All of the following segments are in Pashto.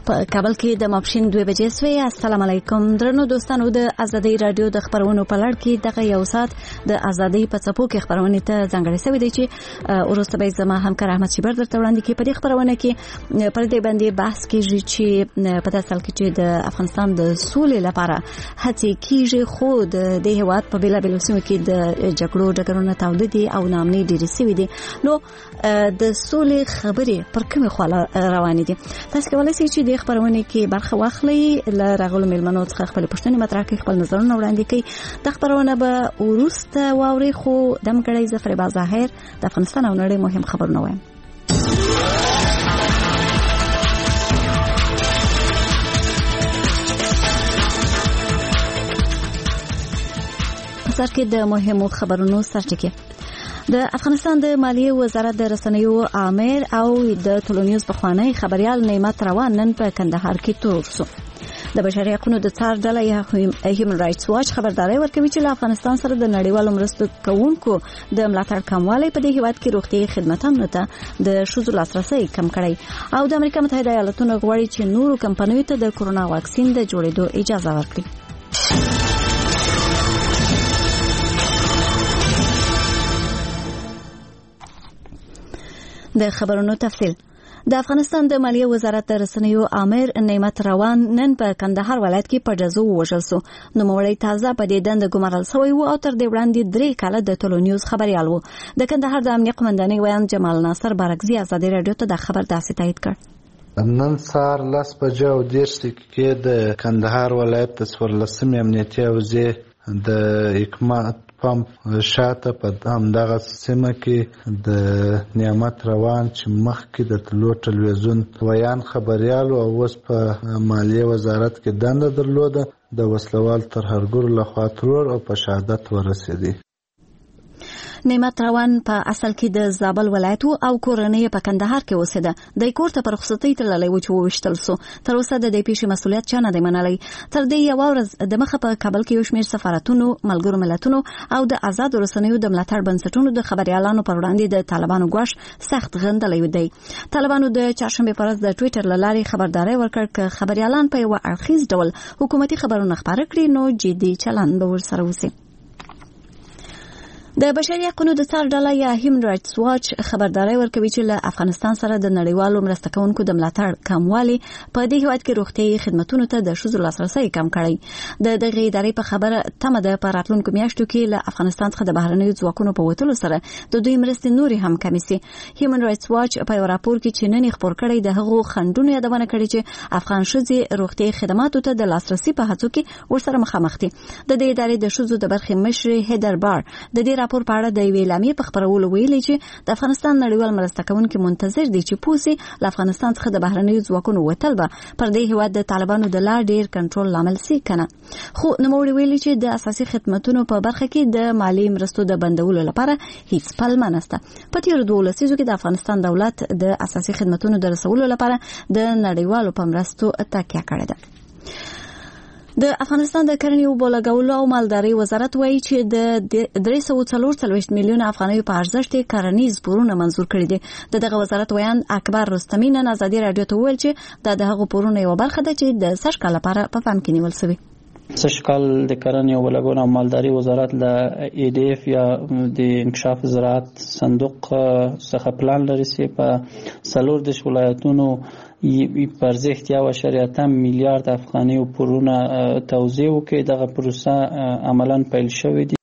په کابل کې د ماپښین 2 بجې سوی. السلام علیکم درنو دوستانو، د ازادي رادیو د خبرونو په لړ کې دغه یو سات د ازادي په څپو کې خبرونه ته ځانګړې شوې دي چې ورسته به زما همکار احمد شیبر درته وړاندې کوي. په دې خبرونه کې پر دې باندې بحث کیږي چې په داسې حال کې چې د افغانستان د سولې لپاره هڅې کیږي، خو د هیواد په بیلابیلو سیمو کې د جګړو ډګرونه تاوده دي او نامنۍ ډېرې شوې دي. نو د سولې خبرې پر کومه خوا روانې دي؟ تاسو کولای شئ چې د خبرونه کې برخه واخلئ، له راغلو مېلمنو څخه خپل پوښتنې مطرح کړئ، خپل نظرونه وړاندې کړئ. د خبرونه به وروسته واورئ، خو دم کړئ زفر بازاهر د افغانستان او نړۍ مهم خبرونه وایم. په سر کې د مهمو خبرونو سرټکی. د افغانستان د مالیې وزارت د رسنیو آمر او د ټولنیز پخوانی خبريال نعمت روان نن په کندهار کې تور شو. د بشري حقوقو د څار ډله هیومن رائټس واچ خبرداري ورکوي چې له افغانستان سره د نړیوالو مرستو کوونکو د ملاتړ کموالی په دې هیواد کې روغتي خدماتو ته د شوزو لاسرسي کم کړی او د امریکا متحده ایالاتونو غواړي چې نورو کمپنیو ته د کورونا واکسین د جوړېدو اجازه ورکړي. د خبرونو تفصیل. د افغانستان د مالیې وزارت د رسنیو آمر نعمت روان نن په کندهار ولایت کې په جزو وژل شو. نوموړی تازه په دې دنده ګمارل شوی و او تر دې وړاندې 3 کاله د ټولنیوز خبريال و. د کندهار د امنیت قومندانۍ ویان جمال ناصر بارکزي ازادي رادیو ته د خبر داسې تایید کړ. نن سهار 10:10 دقیقې د کندهار ولایت د 14 امنیتي حوزې د حکمت پمپ شاته په همدغه سیمه کې د نعمت روان چې مخکې د تلو ټلویزیون ویان خبريال او اوس په مالیې وزارت کې دنده درلوده، د وسلوال ترهګرو لخوا ترور او په شهادت ورسېدی. نعمت روان په اصل کې د زابل ولایت او کورنۍ په کندهار کې اوسېده. د کور ته پر رخصتۍ تللی و چې وویشتل شو. تر اوسه د دې پیښې مسؤلیت چا نه دی منلی. تر دې یو ورځ د مخه په کابل کې یو شمېر سفارتونو، ملګرو ملتونو او د آزاد رسنیو د ملاتړ بنسټونو د خبريالانو پر وړاندې د طالبانو ګواښ سخت غندلی دی. طالبانو د چهارشنبې په ورځ د ټویټر له لارې خبرداري ورکړ چې خبريالان په یو اړخیز ډول حکومتي خبرونه خپاره کړي نو جدي چلند به ورسره وشي. د بشري حقوقو د څار ډله یا هیومن رائټس واچ خبرداري ورکوي چې له افغانستان سره د نړیوالو مرسته کوونکو د ملاتړ کموالی په دې هیواد کې روغتي خدماتو ته د شوزو لاسرسي کم کړی. د دغه ادارې په خبره تمه ده په راتلونکو میاشتو کې له افغانستان څخه د بهرنیو ځواکونو په وټولو سره د دوی مرستې نوري هم کمې سي. هیومن رائټس واچ په یو راپور کې چې نن خبر کړی د هغو خندونو یادونه کړې چې افغان ښځې روغتي خدماتو ته د لاسرسي په هڅو کې ورسره مخامخ دي. د دې ادارې د شوزو د برخې مشر هیدر بار د دې راپور په اړه د ویلامي په خبرولو ویلي چې د افغانستان نړیوال مرسته کوونکي منتظر دي چې پوسی له افغانستان څخه د بهرنیو ځواکونو وتل به پر دې هیواد د طالبانو د لا ډیر کنټرول لامل سي کنه. خو نوموړي ویلي چې د اساسي خدماتو په برخه کې د مالی مرستو د بندولو لپاره هیڅ پلمه نشته. په تیر 2 لسیزو کې د افغانستان دولت د اساسي خدماتو د رسولو لپاره د نړیوالو په مرستو تکیه کړې ده. د افغانستان د کرنې او بولګولو او مالدارۍ وزارت وایي چې د 344 میلیون افغانۍ په ارزښت کرنیز پورونه منزور کړي دي. دغه وزارت ویان اکبر رستمی نن ازادي رادیو ته ویل چې د هغه پورونه یو برخه ده چې د سږ کال لپاره په پام کې نیول شوی. سږ کال د کرنې او بولګولو او مالدارۍ وزارت له EDF یا د انکشاف زراعت صندوق څخه پلان لري چې په 14 ولایتونو پر ارزښت 1.8 میلیارډ افغانۍ پورونه توزیع وکړي. دغه پروسه عملاً پیل شوې ده.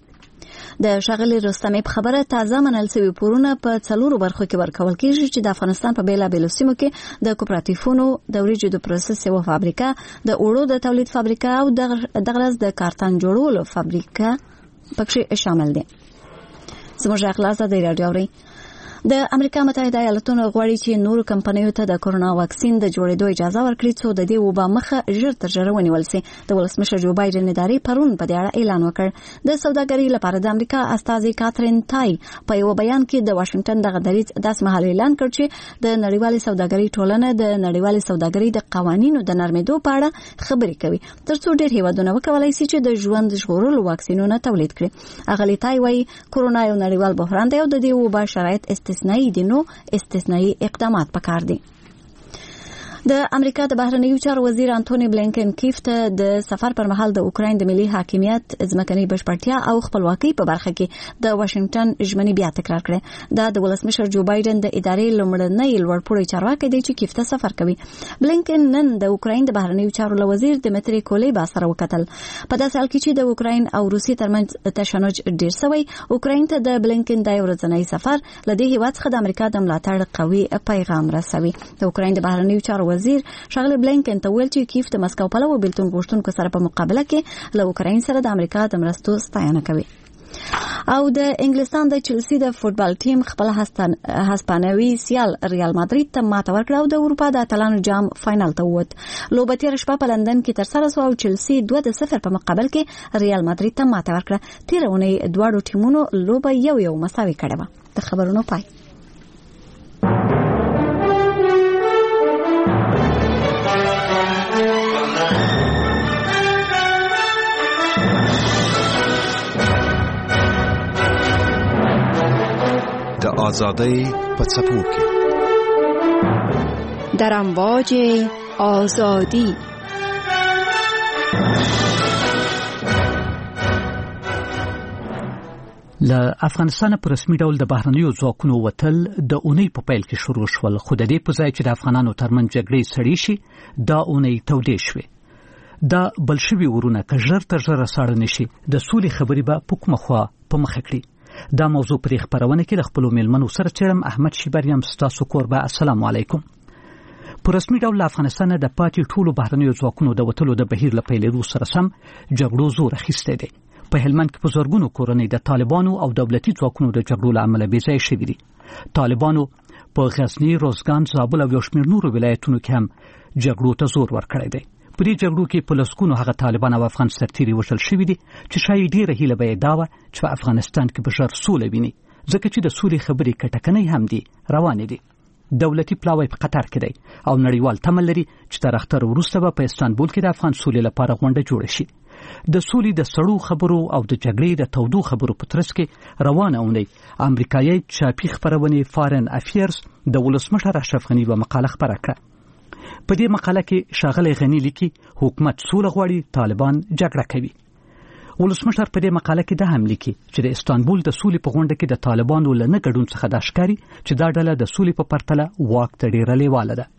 د شاغلي رستمي په خبره تازه منل شوی پورونه په 4 برخو کې ورکول کیږي چې د افغانستان په بیلابیلو سیمو کې د کوپراتیفونو، د وریجو د پروسس یو فابریکه، د اوړو د تولید فابریکه او دغه د کارتن جوړولو فابریکه پکې شامل دي. زموږ اخلاص د رادیو اوري. د امریکا متحده ایالاتونو غواړي چې نورو کمپنیو ته د کورونا واکسین د جوړېدو اجازه ورکړي څو د دې وبا مخه ژر تر ژره ونیول شي. د ولسمشر جو بایدن ادارې پرون په دې اړه اعلان وکړ. د سوداګرۍ لپاره د امریکا استازي کاترین تای په یو بیان کې د واشنگټن دغه دریځ داسې مهال اعلان کړ چې د نړیوالې سوداګرۍ ټولنه د نړیوالې سوداګرۍ د قوانینو د نرمېدو په اړه خبرې کوي ترڅو ډېر هیوادونه وکولای شي چې د ژوند ژغورلو واکسینونه تولید کړي. اغلی تای وايي کورونا یو نړیوال بحران دی او د دې وبا شرایط استثنایی دي، نو استثنایی اقدامات پکار دي. د امریکا د بهرنیو چارو وزیر انټونی بلینکن کیف ته د سفر پر مهال د اوکراین د ملي حاکمیت ځمکني بشپړتیا او خپلواکۍ په برخه کې د واشنگټن ژمنې بیا تکرار کړې. د ولسمشر جو بایدن د ادارې لومړنی لوړپوړی چارواکي دی چې کیف ته سفر کوي. بلینکن نن د اوکراین د بهرنیو چارو وزیر دمیتری کولیبا سره وکتل. په داسې حال کې چې د اوکراین او روسیې ترمنځ تشنج ډیر شوی، اوکراین ته د بلینکن د ورځنی سفر لدې هیواد څخه د امریکا د ملاتړ قوي پیغام رسوي. د اوکراین د بهرنیو چارو وزیر شغله بلینکن ته ویل چې کیف د مسکو په لور بیلتون غوښتونکو سره په مقابله کې له اوکراین سره د امریکا د مرستو ستاینه کوي. او د انګلستان د چلسی د فوتبال ټیم خپل هسپانوي سیال ریال مادرید ته ماته ورکړه او د اروپا د اتلانو جام فائنل ته ووت. لوبه تیر شپه په لندن کې ترسره شوه او چلسی 2-0 په مقابل کې ریال مادرید ته ماته ورکړه. تیر اونۍ دواړو ټیمونو لوبه یو مساوي کړې وه. د خبرونو پای. د آزادۍ په څپو کې در امواج آزادی له افغانستان په رسمي ډول د بهرنیو ځواکونو وتل د اونۍ په پیل کې شروع شول، خو د دې په ځای چې د افغانانو ترمنځ جګړې سړې شي دا اونۍ تودې شوې. دا بلشوي ورونه که ژر تر ژره ساړه نشي د سولې خبرې به په کومه خوا په مخه کړي. دا موضوع پرې خبرونه کې د خپل میلمنو سره چیرم احمد شیبریم ستاسو کوربه. السلام علیکم. په رسمي ډول افغانستان د پاتې ټولو بهرنیو ځواکونو د وتلو د بهیر له پیلېدو سره سم جګړو زور اخیستی دی. په هلمند کې په زرګونو کورنۍ د طالبانو او دولتي ځواکونو د جګړو له امله بې ځایه شوي دي. طالبانو په غزني، روزګان، زابل او یو شمېر نورو ولایتونو کې هم جګړو ته زور ورکړی دی. په دې جګړو کې په لسګونو هغه طالبان او افغان سرتیري وژل شوي دي چې شاید ډېره هیله به یې دا وه چې په افغانستان کې به ژر سوله ویني، ځکه چې د سولې خبرې کټکنۍ هم دي روانې دي. دولتي پلاوی په قطر کې دی او نړیوال تمه لري چې تر اختر وروسته به په استانبول کې د افغان سولې لپاره غونډه جوړه شي. د سولې د سړو خبرو او د جګړې د تودو خبرو په ترڅ کې روانه اونۍ امریکایي چاپي خپرونې فارن افیرز د ولسمشر اشرف غني په مقاله خبره کړه. په دې مقاله کې ښاغلی غني لیکي حکومت سوله غواړي، طالبان جګړه کوي. ولسمشر په دې مقاله کې دا هم لیکي چې د استانبول د سولې په غونډه کې د طالبانو له نه ګډون څخه دا ښکاري چې دا ډله د سولې په پرتله واک ته ډېره لیواله ده.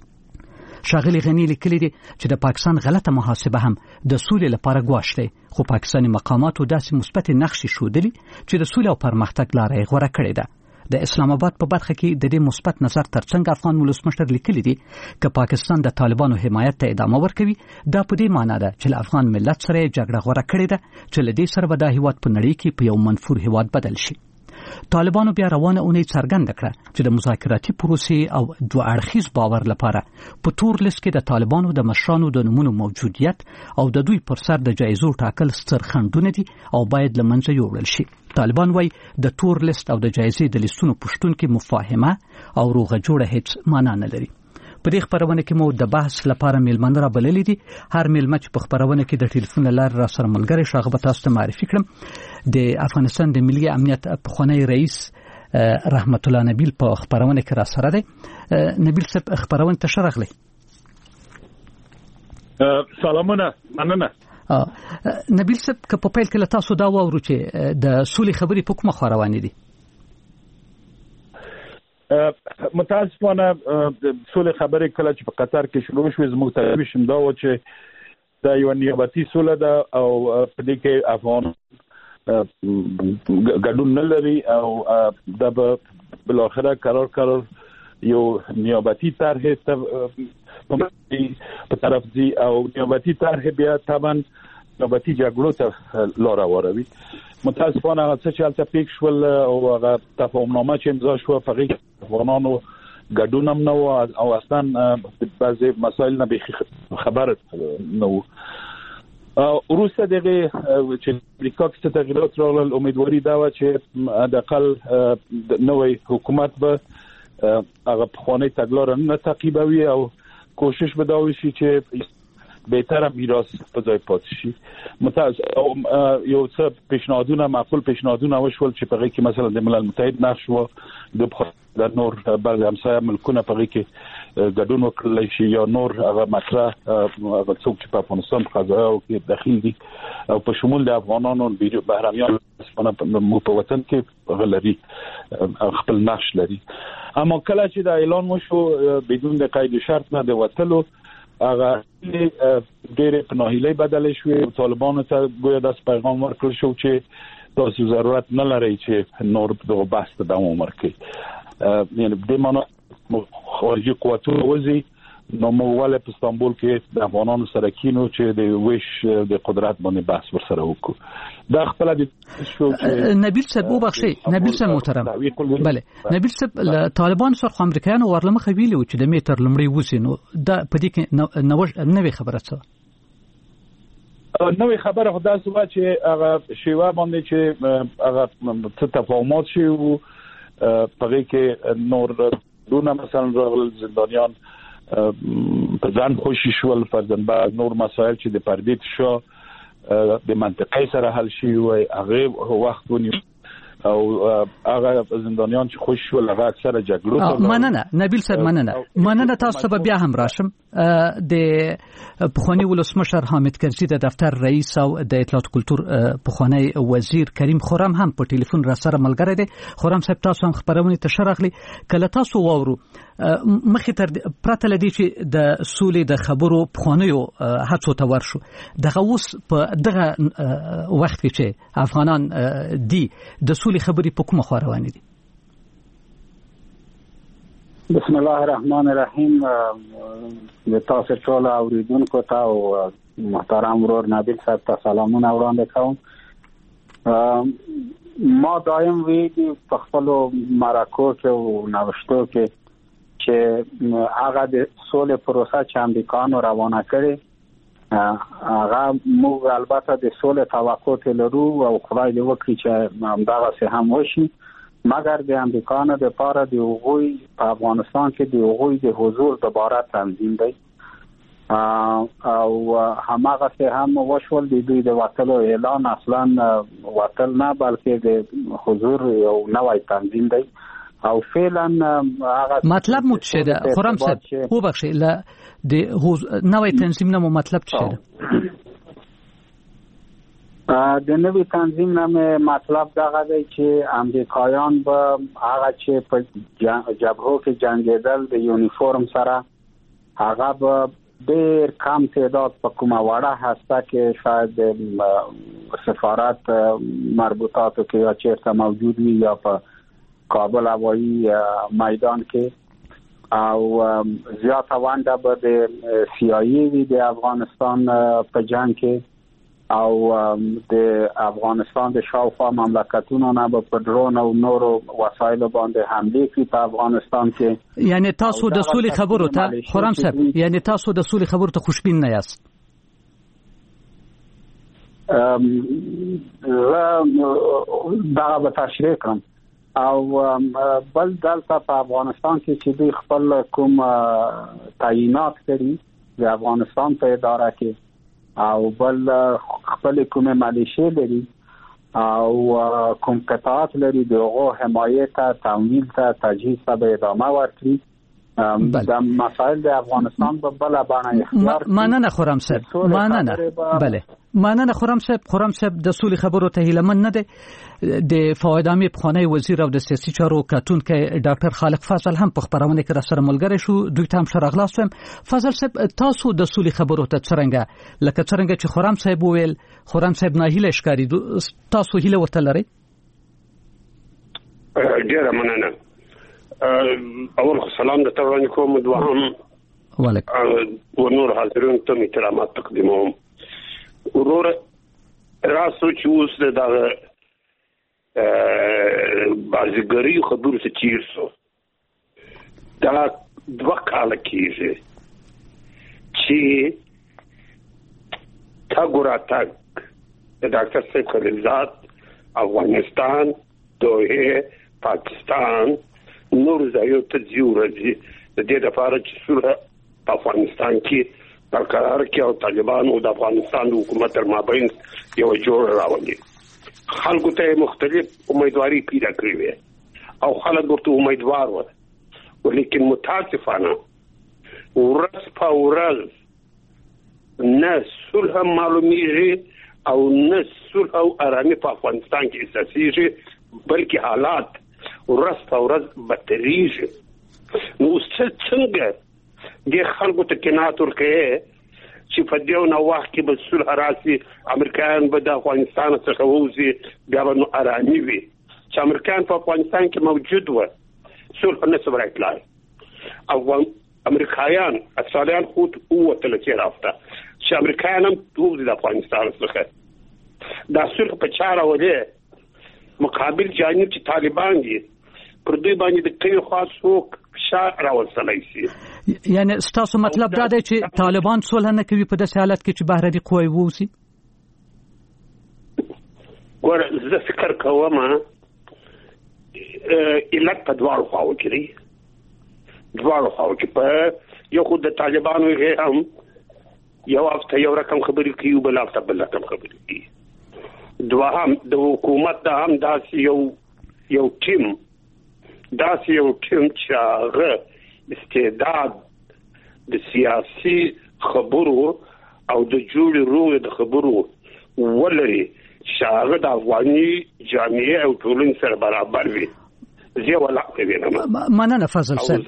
ښاغلی غني لیکلي دي چې د پاکستان غلطه محاسبه هم د سولې لپاره ګواښ دی، خو پاکستاني مقاماتو داسې مثبتې نقشې ښودلي چې د سولې او پرمختګ لاره یې غوره کړې ده. د اسلام آباد په برخه کې د دې مثبت نظر ترڅنګ افغان ولسمشر لیکلي دي چې پاکستان د طالبانو حمایت ته ادامه ورکوي. دا په دې معنی ده چې افغان ملت سره جګړه غوره کړې ده چې له دې سره به دا هیواد په نړۍ کې په یو منفور هیواد بدل شي. طالبانو بیا روانه اونۍ څرګنده کړه چې د مذاکراتي پروسې او دوه اړخیز باور لپاره په تور لیست کې د طالبانو د مشرانو د نومونو موجودیت او د دوی پر سر د جایزو ټاکل ستر خنډونه دي او باید له منځه یوړل شي. طالبان وايي د تور لیست او د جایزې د لیستونو پښتون کې مفاهمه او روغه جوړه هیڅ معنا نه لري. په دې خبرونه کې مو د بحث لپاره میلمانه را بللي دي. هر میلمه چې په خبرونه کې د ټلیفون لارې را سره ملګری شاغه به تاسو ته معرفي کړم. د افغانستان د ملي امنیت پخوانی رئیس رحمت الله نبیل په خبرونه کې را سره دی. نبیل صاحب خبرونه ته شرغلی. سلامونه، مننه. نبیل صاحب که په پیل کې له تاسو دا واورو چې د سولې خبرې په کومه خوا روانې دي؟ متاسفانه سولې خبرې کله چې په قطر کې شروع شوې زموږ تجربه شمدا و چې دا یو نیابتي سوله ده او په دې کې افغان ګډون نه لري او دا به بل اخره قرار یو نیابتي طرح په طرف دي او نیابتي طرح بیا طبعا نیابتي جګړو ته لار هواروي. متاسفانه هغه څه چې هلته پیښ شول او هغه تفاهمنامه چې امضا شوه په هغې کې افغانانو ګډون هم نه و او اصلا بعضې مسایل نه بیخي خبر نه و. وروسته دغه چې امریکا کې څه تغییرات راغلل، امیدواري دا وه چې حداقل نوی حکومت به هغه پخوانۍ تګلاره نه تعقیبوي او کوشش به دا وشي چې بهتره میراث په ځای پاتې شي. یو څه پیشنهادونه معقول پیشنهادونه وشول چې په هغې کې مثلا د ملل متحد نقش و، د نور بعضې همسایه ملکونه په هغې کې ګډون وکړل شي یا نور هغه مطرح هغه څوک چې په افغانستان په قضایا او کې داخل دي او په شمول د افغانانو بهرمیان په وطن کې غلري خپل نقش لري. اما کله چې دا اعلان وشو بدون د قید شرط نه د وټلو هغه ډېر په ناهیلۍ بدل شو. طالبانو ته ګویا د پیغام ورکړل شو چې تاسو ضرورت نه لرئ چې نور دغه بحث ته دوام ورکړي. یعنی د مانو خارجي قوتونه وزي نو موږ په استانبول کې د افغانانو سره کینو چې د ویش د قدرت باندې بحث ورسره وکړو. دا خپل د شو نبیل صاحب وبخشي نبیل صاحب محترم بله نبیل صاحب طالبان سره امریکایانو ورلمه خویلو چې د میټر لمړی وسینو دا په دې کې نوې خبره څه نوې خبره خدای سوا چې هغه شیوا باندې چې هغه څه تفاهمات شي او په کې نور دونه مثلا راغل زندانیان په ځان خوشي شول فرضاً بعد نور مسائل چې د پردې شو د منطقې سره حل شي او هغه وخت ونی او هغه زندانیان چې خوش شول هغه اکثره جګړو مننه نبیل صاحب مننه تاسو به بیا هم راشم. د پخوانی ولسمشر حامد کرزي د دفتر رئیس او د اطلاعات کلتور پخوانی وزیر کریم خرم هم په ټلیفون را سره ملګری دي. خرم صاحب تاسو هم خبرونه تشرغلي کله تاسو وورو مخې تر پرته لدی چې د سولې د خبرو پخوانیو هڅو ته ورشو دغه اوس په دغه وخت کې چې افغانان دي د سولې خبرې په کومه خوا روانې دي؟ بسم الله الرحمن الرحیم. د تاسو ټول اوریدونکو ته او محترم ورور نبیل صاحب ته سلامونه وړاندې کوم. ما دایم ویلي په خپل مرکو کې او نوښتو کې چې هغه د سولې پروسه چې امریکایانو روانه کړې هغه موږ البته د سولې توقع لرو او خدای دې وکړي چې همدغه هم وشي مگر د امریکایانو لپاره د هغوی په افغانستان کې د هغوی د حضور دوباره تنظیم دی او هماغه څه هم وشول د دوی د وټلو اعلان اصلا وټل نه بلکې د حضور یو نوې تنظیم دی او فعلا هغه مطلب مو څه ده خرم صاحب وبخښئ ل د نوې تنظیم نه مطلب څه ده؟ د نوې تنظیم نه مطلب دغه دی چې امریکایان به هغه چې په جبهو کې جنگیدل د یونیفورم سره هغه به ډېر کم تعداد په کومه وړه هسته کې شاید سفارت مربوطاتو کې یا چیرته موجود وي یا په کابل هوایي میدان کې او زیاته ونډه به د CIA وي د افغانستان په جنگ کې او د افغانستان د شاوخوا مملکتونو نه په ډرون او نورو وسایلو باندې حمله کوي په افغانستان کې. یعنی تاسو د سولې خبرو ته خرم صاحب یعنی تاسو د سولې خبرو ته خوشبین نه یاست؟ دا به تشریح کوم او بل دلته په افغانستان کې چې دوی خپل کوم تعیینات کړي د افغانستان په اداره کې او بل خپل کومه مالیشه لري او کوم قطعات لري دغه حمایت ته تمویل ته تجهیز ته ادامه ورکړي د مسائل د افغانستان په بل باندې اختیار مننه خرم صاحب مننه بله مننه خرم صاحب د سولې خبرو ته هیلمن نه ده د فوادامي پخوانی وزیر او د سیاسي چارو کتونکو ډاکټر خالق فضل هم په خبرونه کې را سره ملګری شو دوی ته هم شرغلاس وم. فضل صاحب تاسو د سولې خبرو ته څنګه چې خرم صاحب ویل خرم صاحب ناهیله ښکاري تاسو هیله ورته لرئ؟ ډیره مننه. اول سلام د ترانه کوم دوهم وعلیکم ونور حاضرین ته احترامات تقدیموم. ورور راسو چې اوس دغه بازیګری خبرو څه چیرسو دا دوه کاله کېږي چې تا ګورا تک د ډاکټر صاحب خلیلزاد افغانستان دوه پاکستان نور ځایو ته ځي د دې لپاره چې سوره په افغانستان کې برقرار کې او طالبان او د افغانستان حکومت تر مابین یو جوړ راوړي. خلکو ته مختلف امیدواري پیدا کړې او خلک ورته امیدوار و ولیکن متاسفانه ورځ په ورځ نه صلح معلومیږي او نه صلح او آرامي په افغانستان کې احساسیږي، بلکې حالات ورځ په ورځ بدتریږي. نو څنګه د خلکو ته قناعت ورکوي چې په دې نو وخت کې به صلح راشي، امریکایان به د افغانستان څخه ووځي، بیا به نو آرامي وي. چې امریکایان په افغانستان کې موجود و، صلح نه سو راځي. امریکایان اصليان خود ووتل چې رافته چې امریکایان هم ووځي د افغانستان څخه. دا صلح په چاره ولې مقابل جانب چې طالبان دي پر دوی باندې د کوي خاصو فشار راوستلای شي. یعنی ستاسو مطلب دا دی چې طالبان صلح نه کوي په داسې حالت کې چې بهرني قوی ووځي؟ ګوره زه فکر کوم علت په دواړو خواو کې دی. دواړو خواو کې په یو خود د طالبانو هم یو هفته یو رقم خبرې کوي، بل هفته بل رقم خبرې کوي. دوهم د حکومت د هم داسې یو ټیم چې هغه استعداد د سیاسي خبرو او د جوړې روغې د خبرو ولري چې هغه د افغاني جامعې او ټولنې سره برابر وي. زه ولا کوي نه مننه فضل صاحب،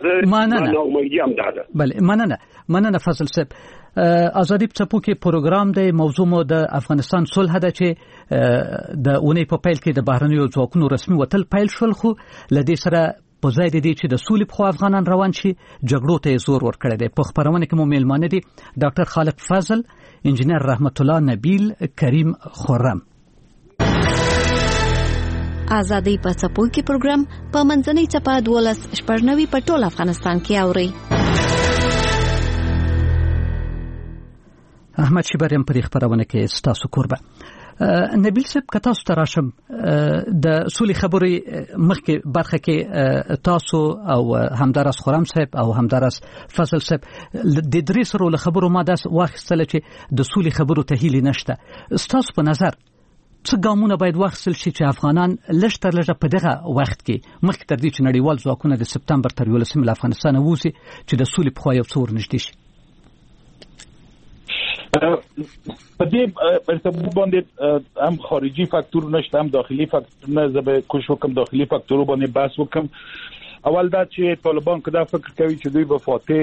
مننه فضل صاحب. آزادی په څپو کې پروګرام دی، موضوع مو د افغانستان صلح ده چې د اونۍ په پیل کې د بهرنیو ځواکونو رسمي وتل پیل شول، خو لدې سره په ځای دی چې د سولې په خوا افغانان روان شي جګړو ته زور ورکړی دی. په خبرونه کې مو میلمانه دي ډاکټر خالق فضل، انجینر رحمت الله نبیل، کریم خرم. آزادی په څپو کې پروګرام په منځنۍ څپه 12:94 په ټول افغانستان کې اوري. احمد شبریم پر خبرونه کې ستاسو قربه. نبیل صاحب که تاسو ته راشم د سولې خبرې مخکې برخه کې تاسو او همدارس خرم صاحب او همدارس فضل صاحب د درې سره له خبرو ما داس واخیستل چې د سولې خبرو ته هیله نشته. ستاسو په نظر څه ګامونه باید واخیستل شي چې افغانان لږ تر لږه په دغه وخت کې مخکې تر دې چې نړیوال ځواکونه د سپتمبر تر 11 له افغانستان ووځي چې د سولې په خوا یو څه ورنږدې شي؟ په دې ارتباط باندې هم خارجي فاکتور نشته، هم داخلي فاکتور نه. زه به کوشش وکم داخلي فاکتور باندې بحث وکم. اول دا چې طالبان کدا فکر کوي چې دوی به فاتح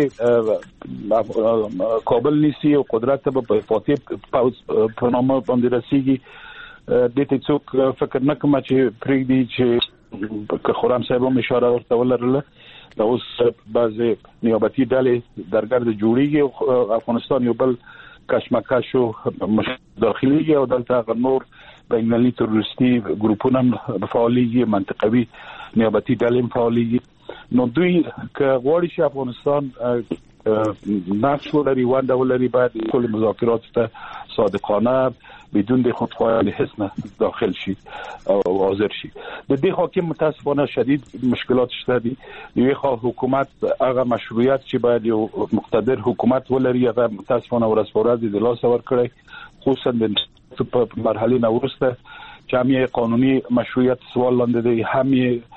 کابل نیسي او قدرت به په فاتح په نامه باندې رسیږي. د دې څوک فکر نه کوم چې پریږدي چې خرم صاحب هم اشاره ورته ولرله دا اوس بعضې نیابتي ډلې درګرد جوړیږي او افغانستان یو بل کشمکش او داخلي او دلته نور بینالمللي تروریستي ګروپونه فعاليږي، منطقوي نیابتي ډلې فعاليږي. نو دوی که غواړي چې افغانستان نقش ولري ونده ولري باید ټول مذاکرات ته صادقانه بدون د خودخواهی حسن داخل شي او حاضر شي. د دې حاکم متاسفانه شدید مشکلات شته دي. یو حکومت هغه مشروعیت چې باید یو مقتدر حکومت ولري هغه متاسفانه ورځ په ورځ د لاس ور کړی، خصوصا د مرحله نه وروسته چې هم قانوني مشروعیت سوال لاندې دی، هم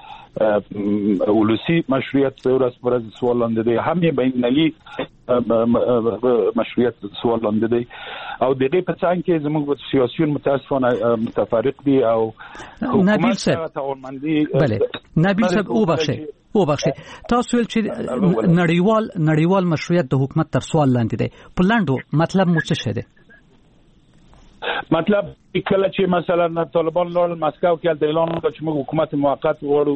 ولسی مشروعیت ورځ په ورځ سوال لاندې دی، هم بینالمللي مشروعیت سوال لاندې دی. او دغه په څنګه کې زموږ سیاسيون متاسفانه متفرق دي او نبیل صاحب بله نبیل صاحب او بخښه تاسو ول چې نړیوال مشروعیت د حکومت تر سوال لاندې دی. په لاندو مطلب مو څه شه دی؟ مطلب کله چې مثلا طالبان لول مسکو کې اعلان وکړ چې موږ حکومت موقت وړو،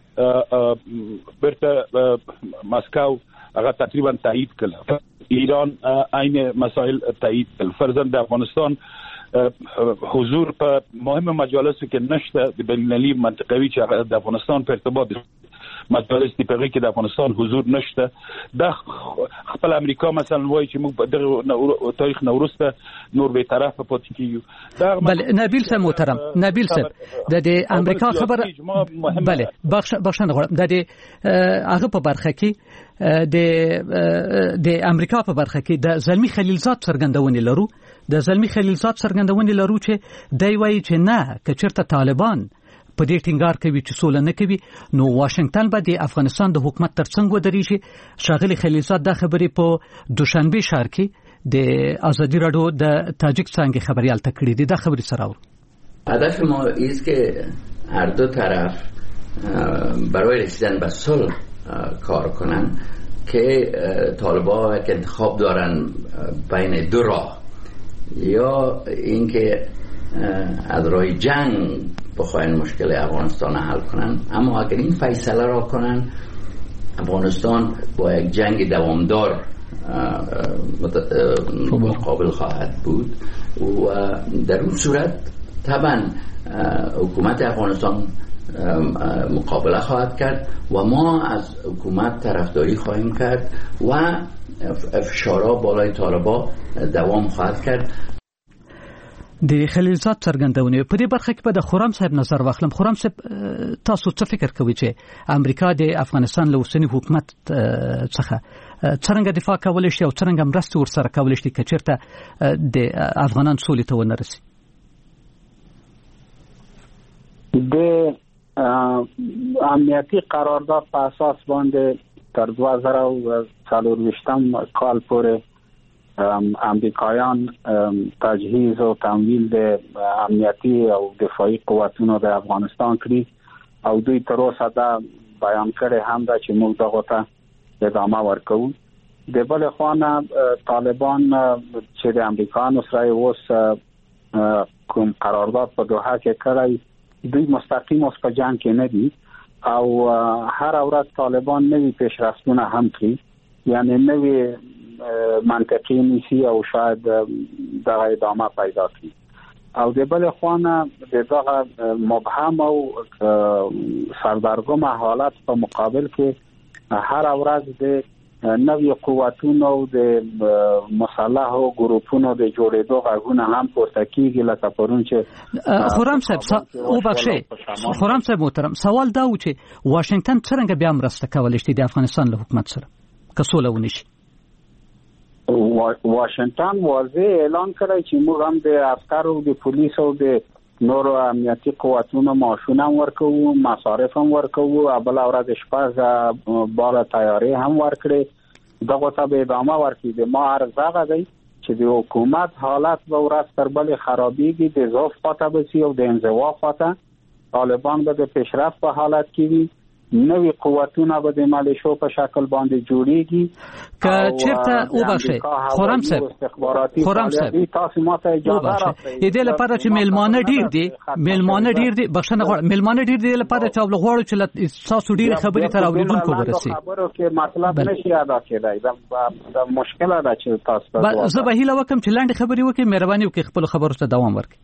برته مسکو هغه تقریبا تایید کړ. ایران عین مسائل تایید کړ. فرضاً د افغانستان حضور په مهمه مجالسو کې نشته. د بینالمللي منطقوي چې د افغانستان په ارتباط مجالس دی په کې د افغانستان حضور نشته. د خپل امریکا مثلا وایي چې موږ په دغه تاریخ نورسته نور به طرف پاتې کیږو. بله نبیل صاحب محترم، نبیل صاحب د امریکا خبره بله بخښنه غواړم د هغه په برخه کې د امریکا په برخه کې د زلمی خلیلزاد څرګندونې لرو. د زلمی خلیلزاد څرګندونې لرو چې دی وایي چې نه که چېرته طالبان په دې ټینګار کوي چې سوله نه کوي نو واشنگټن به د افغانستان د حکومت ترڅنګ ودرېږي. ښاغلي خلیلزاد دا خبرې په دوشنبه ښار کې د ازادي راډیو د تاجیک څنګه خبريال تکړه دي. دا خبرې سره هدف ما است که هر دو طرف برای رسیدن به صلح کار کنن که طالبان که انتخاب دارن بین دو راه، یا اینکه از راه جنگ بخواین مشکل افغانستان حل کنن. اما اگر این فیصله را کنن افغانستان با یک جنگ دوامدار مقابل خواهد بود و در اون صورت طبعا حکومت افغانستان مقابله خواهد کرد و ما از حکومت طرفداری خواهیم کرد و فشارها بالای طالبان دوام خواهد کرد. د خلیلزاد څرګندونه په دې برخه کې په د خرم صاحب نظر واخلم. خرم صاحب تاسو څه فکر کوئ چې امریکا د افغانستان له اوسنی حکومت څخه څنګه دفاع کولای شي او څنګه مرسته ورسره کولای شي چې چیرته د افغانان سولې ته ونه رسي؟ د امنیتی قرارداد په اساس باندې تر 2024 کال پورې امریکایان تجهیز و تمویل د امنیتی او دفاعي قوتونو د افغانستان کړی او دوی تر اوسه دا بیان کړی هم دا چې موږ دغه ته ادامه ورکوو. د بل خوا طالبان چې د امریکایانو سره اوس کوم قرارداد په دوحه کې کړی دوی مستقیم اوس په جنگ کې نه دي او هر ورځ طالبان نوي پیشرفتونه هم کوي، یعنی نوي منطقي نیسی او شاید دغه ادامه پیدا کړي. او د بل خوانه دغه مبهم او سردرگم حالت په مقابل کې هر ورځ د نوي قوتونو د مسلحو ګروپونو د جوړېدو غږونه هم پورته کیږي لکه پرون چې خرم صاحب او بخښي خرم صاحب محترم سوال دا و چې واشنگټن څنګه بیا مرسته کولای شي د افغانستان له حکومت سره که سوله ونشي؟ واشنگټن واضح اعلان کړی چې موږ هم د عسکرو د پولیسو د نورو امنیتي قوتونو معاشونه ورکوو، مصارف هم ورکوو، بل ورځ شپږ بار تیاری هم ورکړي. دغه ته به ادامه ورکړي. ما عرض هغه دی چې د حکومت حالت به ورځ تر بلې خرابېږي، د ضعف خواته به سي او د انزوا خواته. طالبان به د پیشرفت په حالت کې وي، نوې قوتونه به د مالیشو په شکل باندې جوړیږي. که چیرته وبخښئ خرم صاحب تاسو ماته اجازه راکړئ دې لپاره چې میلمانه ډیر دي بخښنه غواړم میلمانه ډیر دي لپاره چې غواړو چې تاسو ډیر خبرې تر اوریدونکو ورسي. خبرو کې مطلب نشي ادا کېدای، دا مشکله ده چې تاسو زه به هیله وکم چې لاندې خبرې وکړئ، مهرباني وکړئ خپل خبرو ته دوام ورکړئ.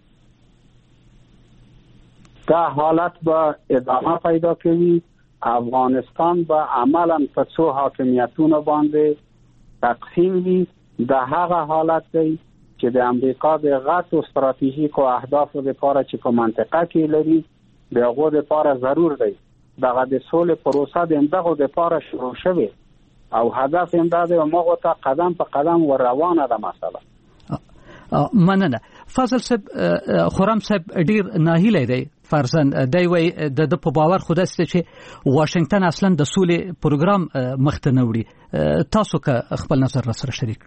دا حالت به ادامه پیدا کوي. افغانستان به عملاً په څو حاکمیتونو باندې تقسیم وي. د هغه حالت دی چې د امریکا د غټو استراتیژیکو اهدافو لپاره چې په منطقه کې لري دغه لپاره ضرور دی دغه د سولې پروسه د دغه لپاره شروع شوه او هدف هم دا دی موږ ته قدم په قدم ور روانه ده. مثلا مننه فاضل صاحب خرم صاحب ډیر ناهیله دی فرزن دی وای د په باور خوده ست چې واشنگټن اصلا د سولې پروګرام مخته نه وړي. تاسو که خپل نظر را سره شریک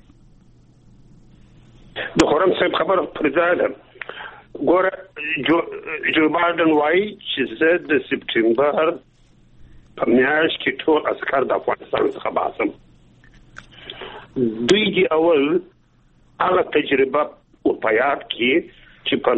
د خرم صاحب خبر پر ځای ده. ګوره جو بایدن وای چې زه د سپټمبر په میاشت کې ټول عسكر د افغانستان څخه باسم. دوی دی اول هغه تجربه او پیاد کې چې په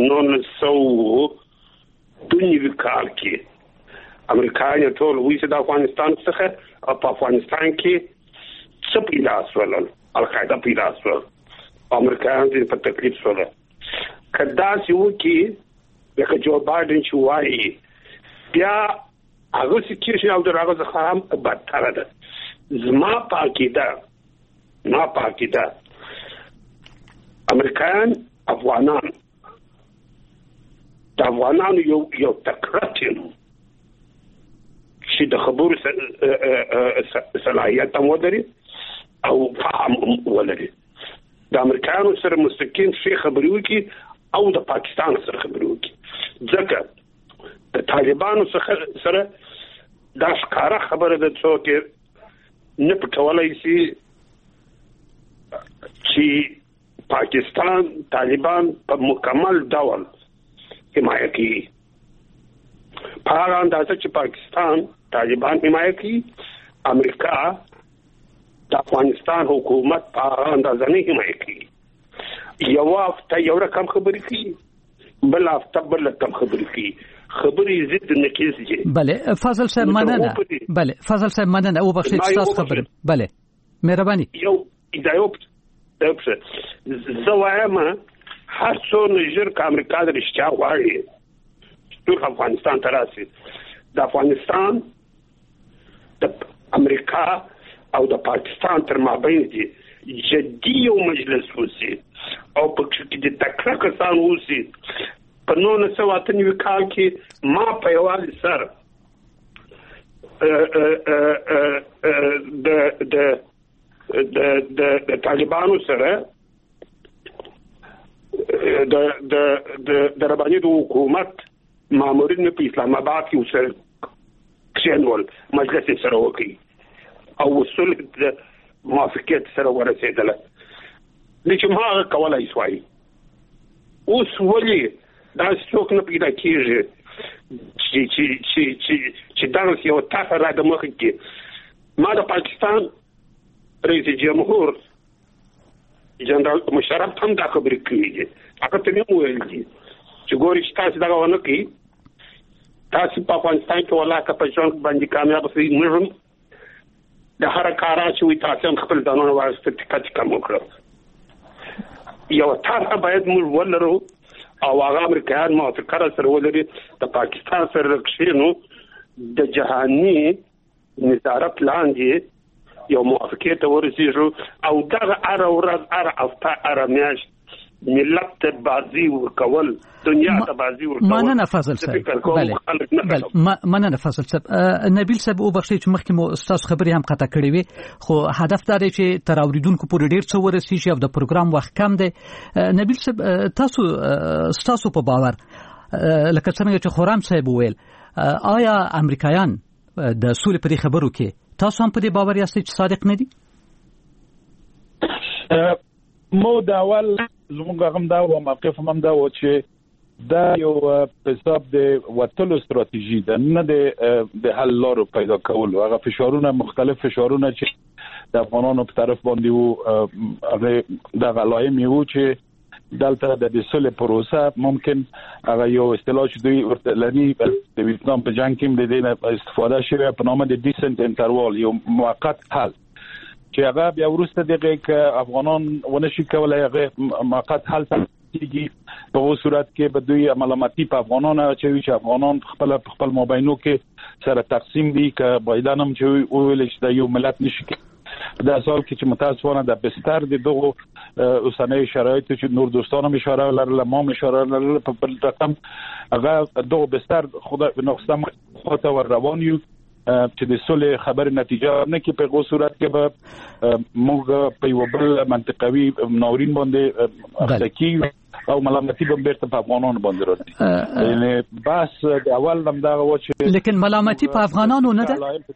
1992 کال کې امریکایان ټول وایي د افغانستان څخه او په افغانستان کې څه پیدا شول، القاعده پیدا شول، امریکایان دې په تکلیف شول. کدا چې وکی لکه جو بایدن چې وایي بیا هغه سکیشن او دغه ځخه هم بدتر ده. زما پاکیده امریکایان افغانان د افغانانو یو تکراتین چې د خبرو صلاحیت هم ولري او فهم ولري. د امریکایانو سره مستقیم شي خبرې وکړي او د پاکستان سره خبرې وکړي. ځکه د طالبانو سره دا ښکاره خبره ده څوک نه پټولی شي چې پاکستان طالبان په مکمل ډول حمایه کوي. په هغه اندازه چې پاکستان طالبان حمایه کوي، امریکا د افغانستان حکومت په هغه اندازه نه حمایه کوي. یو هفته یو رقم خبرې کوي، بل هفته بل رقم خبرې کوي. خبرې ضد نقیض دي. بله فضل صاحب مننه. بله فضل صاحب مننه. او بخښئ چې تاسو خبرې. بله مهرباني. زه وایم هر څو ژر که امریکا د رښتیا غواړي ټول افغانستان ته راسي، د افغانستان د امریکا او د پاکستان تر مابین دي جدي یو مجلس وسی او په کې د تکړه کسان وسی. په 1998 کال کې ما په یوازې سر د طالبانو سره د رباني د حکومت مامورین په اسلام آباد کې وسره کښېنول، مجلس سره وکړي او وصول د موافقت سره ورسېدله. چې ما کولای شوای اوس ولې دا څوک نه پیدا کېږي چې دغه یو طرحه را د مخې کې. ما د پاکستان رئیس جمهور جنرال مشرف هم دا خبرې کړې دي، هغه ته مې وویل دي چې ګورې چې تاسو دغه ونه کوي، تاسو په افغانستان کې ولاکه په ژوند باندې کامیاب شئ. موږ د هر کار چې وي تاسو هم خپل ځانونه واسطه ټیکا وکړو. یو طرحه باید موږ ولرو او هغه امریکایان موافقه سره ولري. د پاکستان سره کښېنو د جهاني نظارت لاندې یو موافقه ته ورسېږو او دغه هره ورځ هره هفته هره میاشت ملت ته بازي ورکول، دنیا ته بازي ورکول. مننه فضل صاحب. بله مننه فضل صاحب. نبیل صاحب او بخښئ چې مخکې مو ستاسو خبرې هم قطع کړې وي، خو هدف دا دی چې تر اوریدونکو پورې ډیر څه ورسیږي او د پروګرام وخت کم دی. نبیل صاحب تاسو په باور لکه څنګه چې خورم صاحب وویل، آیا امریکایان د سولې په خبرو کې تاسو هم په دې باور یاست چې صادق نه دي؟ مو دا اول زموږ هم دا و موقف هم دا و چې دا یو حساب د وټلو استراتیژي ده، نه د حل لارو پیدا کول. هغه فشارونه مختلف فشارونه چې د افغانانو په طرف باندې وو، هغه د غلایم یو چې دلته د سولې پروسه ممکن هغه یو اصطلاح چې دوی ورته لري د ویتنام په جنگ کې د دې استفاده شوی په نامه د ډیسنت انټروال، یو موقت حل چې هغه بیا وروسته دغه افغانان ونشي کولای هغه موقت حل کیږي. په اوس صورت کې به دوی ملامتي په افغانانو چې افغانان خپل مابینو کې سره تقسیم دي، که بایدن هم چې ویل چې یو ملت نشي دا سال کې چې متاسفانه د بستر د دغه اوسنۍ شرایط چې نور دوستانو اشاره لرله، ما اشاره لرله په بل رقم هغه دغه بستر خدای نوښتم خاطر ور روان یو چې د سولې خبر نتیجه نه کې په غو صورت کې به موږ په یو بل منطقوي ناورین باندې اخلاقی او ملامتي به بیرته په افغانانو باندې راځي. یعنی بس د اول هم دا و چې لیکن ملامتي په افغانانو نه ده.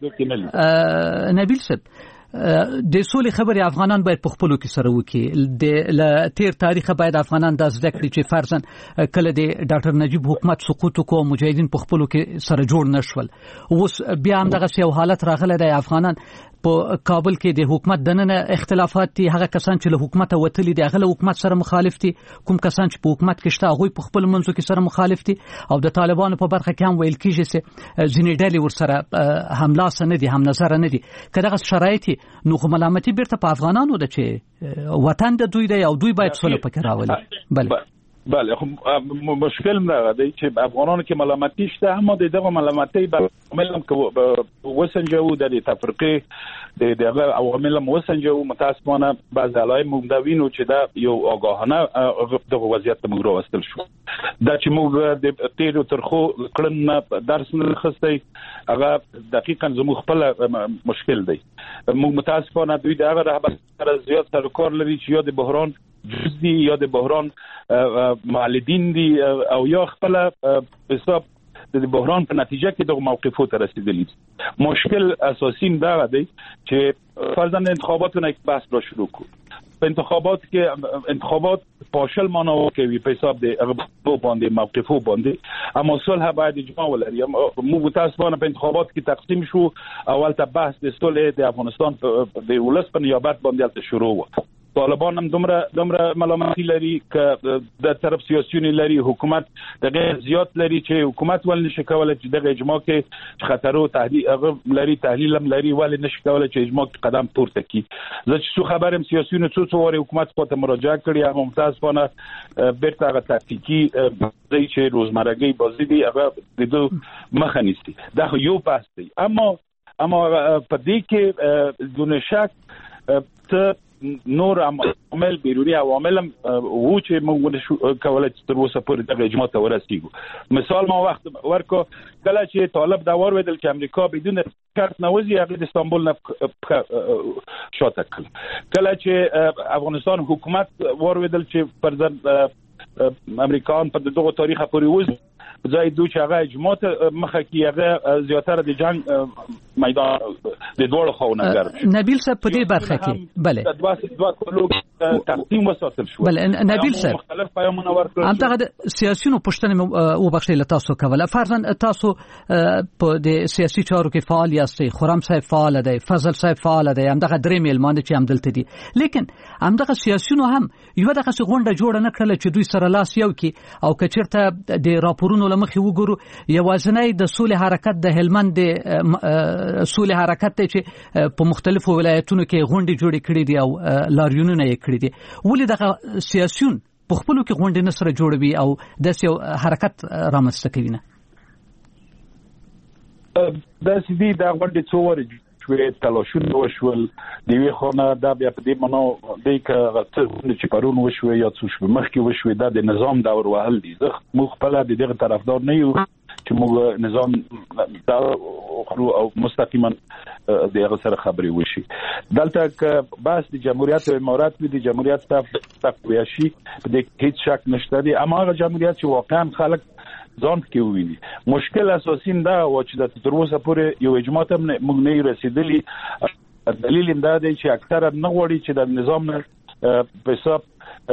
نبیل صاحب د سولې خبرې افغانان باید په خپلو کې سره وکړي. د تیر تاریخ باید افغانان د ذکر کړي چې فرضاً کله د ډاکټر نجیب حکومت سقوط وکړ، مجاهدین په خپلو کې سره جوړ نشول. اوس بیا هم دغه یو حالت راغلی دی، افغانان په کابل کې د حکومت دننه اختلافات دي. هغه کسان چې له حکومت وتلي دي هغه له حکومت سره مخالف دي، کوم کسان چې په حکومت کې شته هغه په خپل منځو کې سره مخالف دي، او د طالبانو په برخه کې هم ویل کیږي چې ځینې ډلې ورسره هملاس نه دي، هم نظر نه دي. کله هغه شرایط نو ملامتي بیرته په افغانانو ده چې وطن د دوی دی او دوی باید سولې پکې راولي. بله مشکل نه دی چې افغانانو کې ملامتي شته، اما دغه ملامتي به عملاً وسنجو د تفرقه دغه عوامل وسنجو. متاسفانه بعض علای موږ چې دا یو آگاهانه دغه وضعیت موږ راوستل شو. دا چې موږ د تیر ترخو کړن درس نه خسته هغه دقیقاً زموږ خپل مشکل دی. موږ متاسفانه دوی دغه رهبر سره زیات سره کار لري چې یا د بحران جزئی یا د بحران معلدین دي او یا خپل حساب د بحران په نتیجه کې د موقفو ته رسیدلی. مشکل اساسي دا دی چې فرضاً انتخاباتونه یک بحث را شروع کو. انتخابات پاشل معنا کوي په حساب د اغبو باندې موقفو باندې، اما صلح باید اجماع ولري. مو متاسفانه په انتخابات کې تقسیم شو. اول ته بحث د صلح د افغانستان د ولس په نیابت باندې شروع و. طالبان هم دومره ملامتي لري که د طرف سیاسيون لري، حکومت دغه زیات لري چې حکومت ول نشي کولای چې دغه اجماع کې خطر او تهدید لري، تحلیل هم لري، ول نشي کولای چې اجماع قدم پورته کړي. زه چې خبرم سیاسيون څو واره حکومت خواته مراجعه کړي، هغه متاسفانه بیرته هغه تاکتیکی ځای چې روزمرګي بازی دی هغه د دوه مخ نیسي. دا یو بحث دی. اما په دې کې دون شک ته نور عوامل بیرونی عوامل هم وو چې موږ کولای چې تر اوسه پورې دغه اجماع ته ورسیږو. مثال ما وخت ورکو کله چې طالب دا ورویدل چې امریکا بدون شرط نوځي هغه د استانبول نه شاته کړ. کله چې افغانستان حکومت ورویدل چې پرځ امریکایان په دغه تاریخ پورې وځي ځای دوی چې هغه اجماع ته مخه کې هغه زیاتره د جنگ میدان د دوړو خونه ګرځي. نبیل صاحب په دې برخه کې بله دوا کولو تقسیم وساتل شو. بله نبیل صاحب مختلف پیامونه ورکړل. همدغه د سیاسيونو پښتنه وبخښل تاسو کوله. فرضاً تاسو په د سیاسي چارو کې فعال یاستئ، خرم صاحب فعال دی، فضل صاحب فعال دی، همدغه درې میلمانه چې هم دلته دي. لیکن همدغه سیاسيونو هم یو دغه غونډه جوړه نه کړل چې دوی سره لاس یو کې او کچرته د راپورونو لمخې وګورو یوازنی د سولې حرکت د هلمند د سولې حرکت چې په مختلفو ولایتونو کې غونډې جوړې کړې دي او لاریونونه یې کړې دي. ولې دغه سیاسيون په خپلو کې غونډې نه سره جوړوي او داسې یو حرکت رامنځته کوي نه؟ داسې دي دا غونډې څو ورځې شوې تلاشونه وشول د وی خونه دا بیا په دې منو د کغه چې پرون وشوي یا څه شو مخکې وشوي دا د نظام دور وهل دي. زه مو خپل د دغه طرفدار نه یو چې موږ نظام دا او مستقیما دغه سره خبري وشي. دلته ک بس د جمهوریت او امارات د جمهوریت تقویه شي په دې هیڅ شک نشته دي. اما هغه جمهوریت چې واقعا خلک ځان کې وویني. مشکل اساسي دا و چې د تر اوسه پورې یو اجماع ته موږ نه رسیدلی. دلیل دا دی چې اکثره نه غواړي چې د نظام نه په حساب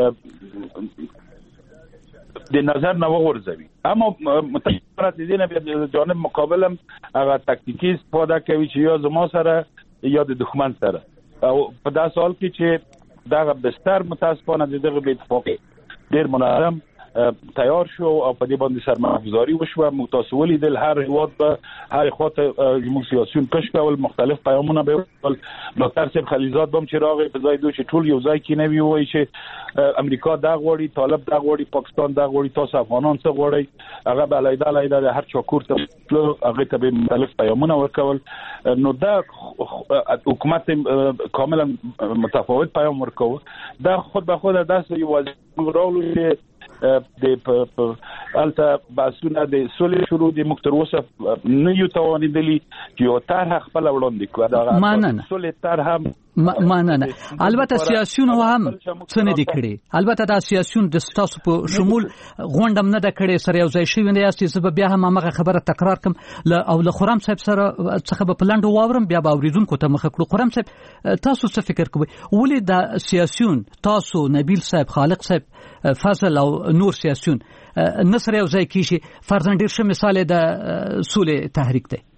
د نظر نه وغورځوي. اما متفقت دي نه په جانب مقابل هم هغه تاکتیکی استفاده کوي چې یا زما سره یا د دښمن سره. او په داسې حال کې چې دا بستر متاسفانه دغه به اتفاق ډیر منظم تیار شو او په دې باندې سرمایه‌گذاری وشوه. متاسفانه د هر هیواد به هر خواته موږ سیاسيون کش کول مختلف پیامونه به ول. ډاکټر صاحب خلیزات بم چې راغی په ځای دوی چې ټول یو ځای کې نه وی وای چې امریکا دا غوړي، طالب دا غوړي، پاکستان دا غوړي، تاسو افغانان څه غوړي، هغه به علیحده هر چا کور ته هغه ته به مختلف پیامونه ورکول. نو دا حکومت کاملا متفاوت پیام ورکوه. دا خود به خود داسې یو وضعیت د الته باسونه د سولې شروع د مختروسه نه یو توانیدلی چې یو طرح خپل وړاندې کړه. دا سولې طرح هم ماننه البته سیاسيون هم څه نه دي کړي. البته دا سیاسيون د ستاسو په شمول غونډم نه د کړي سره یو ځای شوی نه یاستي. زه بیا هم هغه خبره تکرار کوم او له خرم صاحب سره څخه په پلانډو واورم بیا به اوریدونکو ته مخ کړو. خرم صاحب تاسو څه فکر کوئ؟ ولې دا سیاسيون تاسو نبیل صاحب، خالق صاحب، فضل او نور سیاسيون نصر یو ځای کیږي؟ فرضاً ډیر ښه مثال د سولې تحریک دی.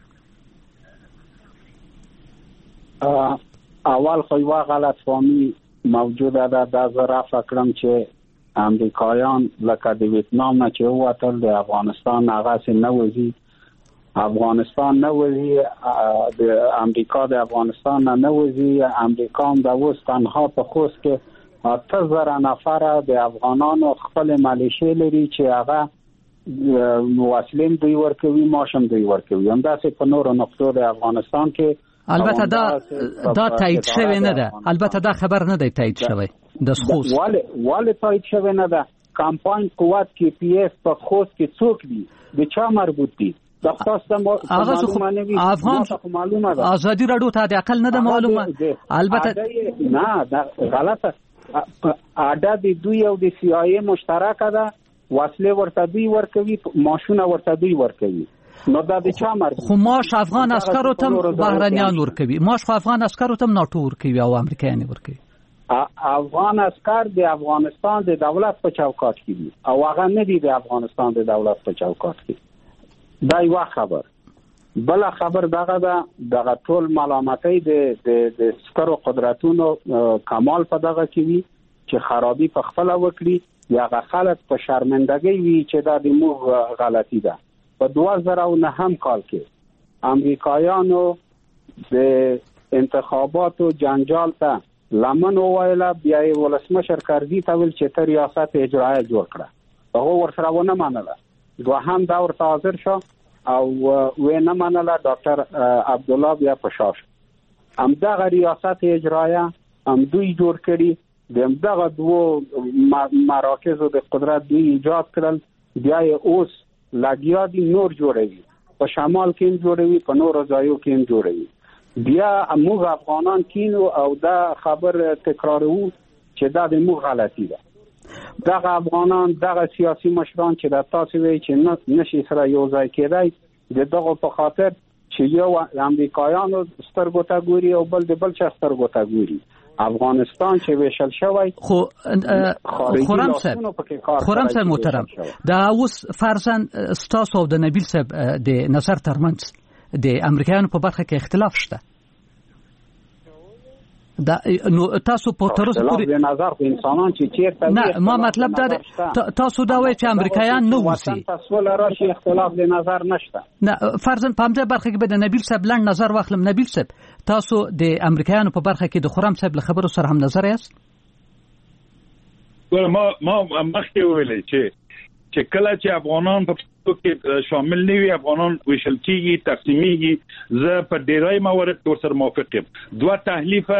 اول خو یو غلط فهمی موجوده ده. دا زه رافع کړم چې امریکایان لکه د ویتنام نه چې ووتل د افغانستان هغه نه وځي، افغانستان نه وځي، د امریکا د افغانستان نه وځي. امریکا هم د اوس تنها په خوست کې 8000 نفر د افغانانو خپل مالیشې لري چې هغه وسلې دوی ورکوي، ماشوم دوی ورکوي. همداسې په نورو نقطو د افغانستان کې البته دا تایید شوی نه ده. البته دا خبر نه دی تایید شوی د خوست. ولی تایید شوی نه ده. کمپاین قوت کې پی اس په خوست کې څوک دي؟ د چا مربوط دي؟ افغان آزادی راډیو ته د عقل نه ده معلومه. البته نه دا غلطه. اډه د دوی او د سی آی ای مشترکه ده وسلې ورته دوی ورکوي، ماشونه ورته دوی ورکوي. نو دا د چا مرګ؟ خو ماش افغان عسکرو ته بهرنیان ورکوي، ماش خو افغان عسکرو ته ناتو ورکوي او امریکایان ورکوي. افغان عسكر د افغانستان د دولت په چوکاټ کې دي او هغه نه دي د افغانستان د دولت په چوکاټ کې. دا یو خبر. بل خبر دغه ټول ملامتۍ د سکرو قدرتونو کمال په دغه کې وي چې خرابي په خپل وکړي یا هغه خلک په شرمندګۍ وي چې دا د موږ غلطي ده. په 2009 کال کې امریکایانو د انتخاباتو جنجال ته لمن وویله، بیا یې ولسمشر کرزي ته ویل چې ته ریاست اجرایه جوړ کړه. هغه ورسره ونه منله. دوهم دا ورته حاضر شو او و نه منله. ډاکټر عبدالله بیا په شا شو. همدغه ریاست اجرایه هم دوی جوړ کړي، د همدغه دوو مراکزو د قدرت دوی ایجاد کړل. بیا یې اوس لګیا دي نور جوړوي، په شمال کې هم جوړوي، په نورو ځایو کې هم جوړوي. بیا موږ افغانان کینو او دا خبر تکرارو چې دا د موږ غلطي ده. دغه افغانان، دغه سیاسي مشران چې د تاسو وی چې نشي سره یو ځای کېدای، دغه په خاطر چې یو امریکایانو سترګو ته ګوري او بل د بل چا سترګو ته ګوري. افغانستان چې ویشل شوی خو خورم صاحب محترم، دا اوس فرضاً ستاسو او د نبیل صاحب د نظر ترمنځ د امریکایانو په برخه کې اختلاف شته. دا نو تاسو په تر اوسه پورې د نظر خو انسانان چې چیرته نه، ما مطلب دا تاسو دا وایي چې امریکایان نه وسی تاسو لراشي اختلاف د نظر نشته. نه فرضاً په همدې برخه کې به د نبیل صاحب لند نظر واخلم. نبیل صاحب، تاسو د امریکایانو په برخه کې د خورم صاحب له خبرو سره هم نظر یاست؟ ما مخکې ویلې چې کله چې افغانان په کې شامل نه وي، افغانان ویشل کېږي، تقسیمیږي. زه په ډیری موارد ورسره موافق یم. دوه تحلیفه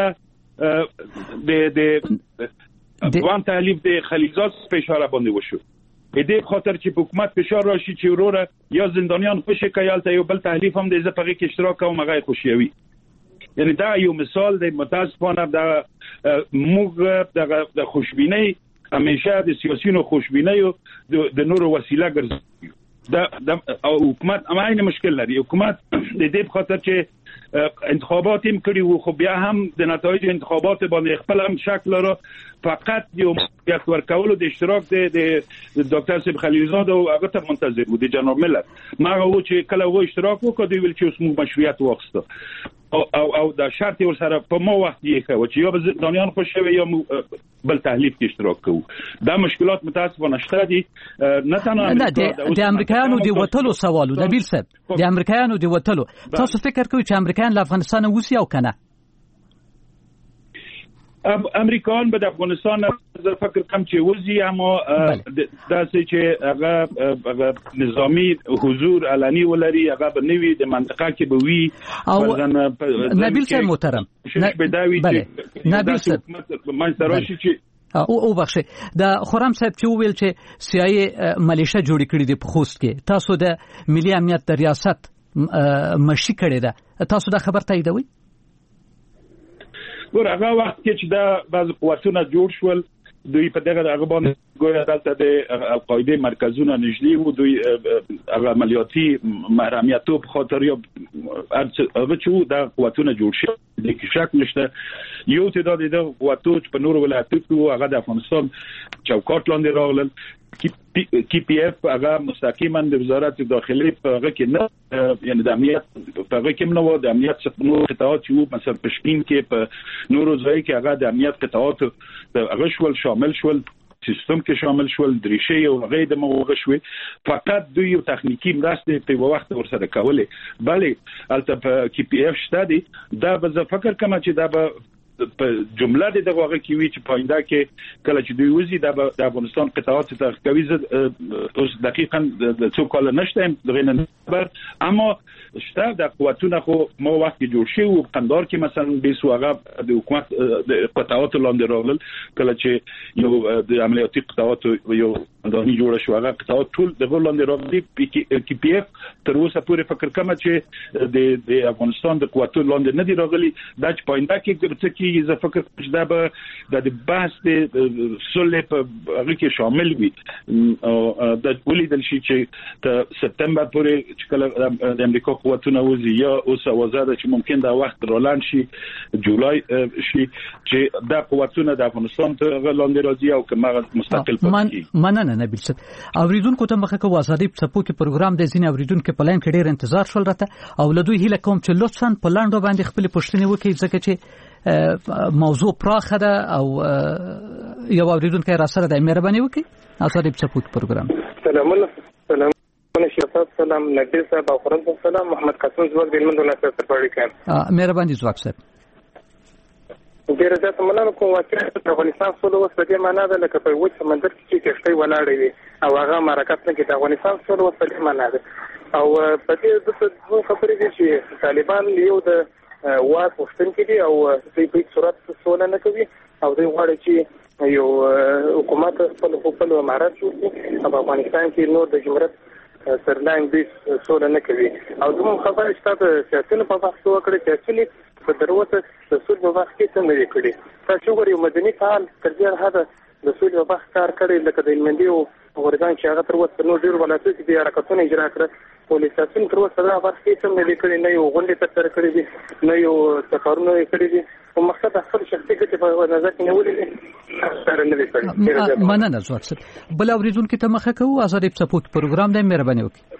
د دوام تحلیف د خلیلزاد په اشاره باندې وشو. دې خاطر چې حکومت فشار راشي چې وروره یا زندانیان خوشي کایالته یو بل تحلیف هم د زپغه کې اشتراک کوم هغه خوشیوي. یعنی دا یو مثال د متاسفانه د موږ د خوشبینۍ همیشه د سیاسيونو خوشبینۍ د نور وسیله ګرځي. د حکومت اماینه مشکل لري. حکومت د دې خاطر چې انتخابات هم کړی وو، خو بیا هم د نتایج انتخابات باندې خپل هم شک لري. فقط یو یک ورکولو د اشتراک د ډاکټر صاحب خلیلزاد او هغه ته منتظر وو د جناب ملت. ما وو چې کله وو اشتراک وکړ دی ویل چې اوس موږ مشروعیت واخیسته او دا شرط ور سره په مو وخت یې کوي چې یا زندانیان خوشوي یا بل تحلیف کې اشتراک کوو. دا مشکلات متاسفانه شته دي. نه تنها د امریکایانو دی وټلو سوالو نبیل صاحب، د امریکایانو دی وټلو تاسو فکر کوئ چې امریکایان له افغانستان ووسی او کنه؟ امریکایان به د افغانستان زه فکر کوم چې وځي، اما داسې چې هغه نظامی حضور علني ولري، هغه به نوي د منطقه کې به وي. او نبیل صاحب محترم، نبیل صاحب منځراشي چې او بخښه د خورم صاحب چې ویل چې سیاسي ملیشه جوړ کړي د خوست کې، تاسو د ملي امنیت د ریاست مشي کړي ده، تاسو دا خبر تاییدوي؟ ور هغه وخت کې چې دا بعض قوتونه جوړ شول، دوی په دغه باندې ګویا دلته د القاعده مرکزونه نږدې وو، دوی هغه عملیاتي محرمیتو په خاطر یو هغه چې دا قوتونه جوړ شول د شک نشته. یو تعداد د قوتو په نور ولایتونو هغه د افغانستان چوکاټ لاندې راغلل. کی پی اف هغه مستقیما د وزارت داخلي په هغه کې نه، یعنی د امنیت په هغه کې نه و، د امنیت څخه نور قطاعات چې مثلا په شپین کې په نورو ځای کې هغه د امنیت قطاعات هغه شول شامل شول، سیستم کې شامل شول، دریشي او هغه د موغه شوي. فقط دوی یو تخنیکی مرسته په وخت ورسره کولې. بلې البته په کی پی اف شته دي. دا به فکر کوم چې دا به په جمله د دغه کې وی چې پاینده کې کله چې دوی وزي د افغانستان قطاعات ته کوي. اوس دقیقاً د څو کال نشته دغه نه خبر، اما شته د قوتونه خو مو وخت جوړ شي او قندار کې مثلا به سوغه د حکومت د قطاعات لاندې راغلل کله چې یو د عملیاتي قطاعات یو دانی جوړ شو هغه قطاعات ټول د لاندې راغلي کې پی اف تر اوسه پورې فکر کوم چې د افغانستان د قوتونو لاندې نه دی راغلي دا چې پاینده کې څه کې زه فکر کوم چې دا به د بحث د صلح په هغه کې شامل وي او د ولیدل شي چې د سپتمبر پورې چې کله د امریکا قوتونه وزي یا اوس وزاده چې ممکن دا وخت روان شي جولای شي چې دا قوتونه د افغانستان ته لاندې راځي او کومه مستقل پاتې مننه نبیل صاحب. اوریدونکو ته مخه کو ازادي په کې پروګرام د ځین اوریدونکو په لاین کې ډیر انتظار شول راته او لدوی هیله کوم چې لطفاً په لاندو باندې خپل پوښتنې وکړي ځکه چې موضوع پراخه ده او یو اوریدونکو را سره د مهرباني وکړي ازادي په پروګرام. سلام شفاف سلام نبیل صاحب او خورم سلام محمد قاسم زوګ د هلمند ولایت څخه پړی کړم. مهرباني زوګ صاحب. ډیر زیات مننه کوم واقعا د افغانستان سره اوس په دې معنا ده لکه په وچ سمندر کې چې کشتۍ ولاړې وي او هغه حرکت نه کوي. د افغانستان سره اوس په دې معنا ده او په دې د خبرې دي چې طالبان یو د واک وختونکي دي او دوی په صورت سوال نه کوي او دوی غواړي چې یو حکومت خپل امارات جوړ کړي په افغانستان کې نور د جمهوریت سرلاین دې سوال نه کوي او دوی خبره چې د سیاستونو په بحث وکړي چې په دروته د سول په وخت کې څنګه کړي تاسو ګورئ مدني فعال تر دې هغه د سول په وخت کار کړی لکه د هلمندي او غورګان چې هغه تر اوسه نو ډیر ولایتونو کې د حرکتونو اجرا کړ پولیساسین تر اوسه دا وخت کې څنګه کړي نه یو غونډه تر کړی دي نه یو سفرونه کړی دي او مقصد خپل شخصي ګټه په نظر کې نیولې سره نه وي. مننه زوړ صاحب. بل اوریدونکو ته مخه کوو ازادي سپورت پروګرام د مهرباني وکړي.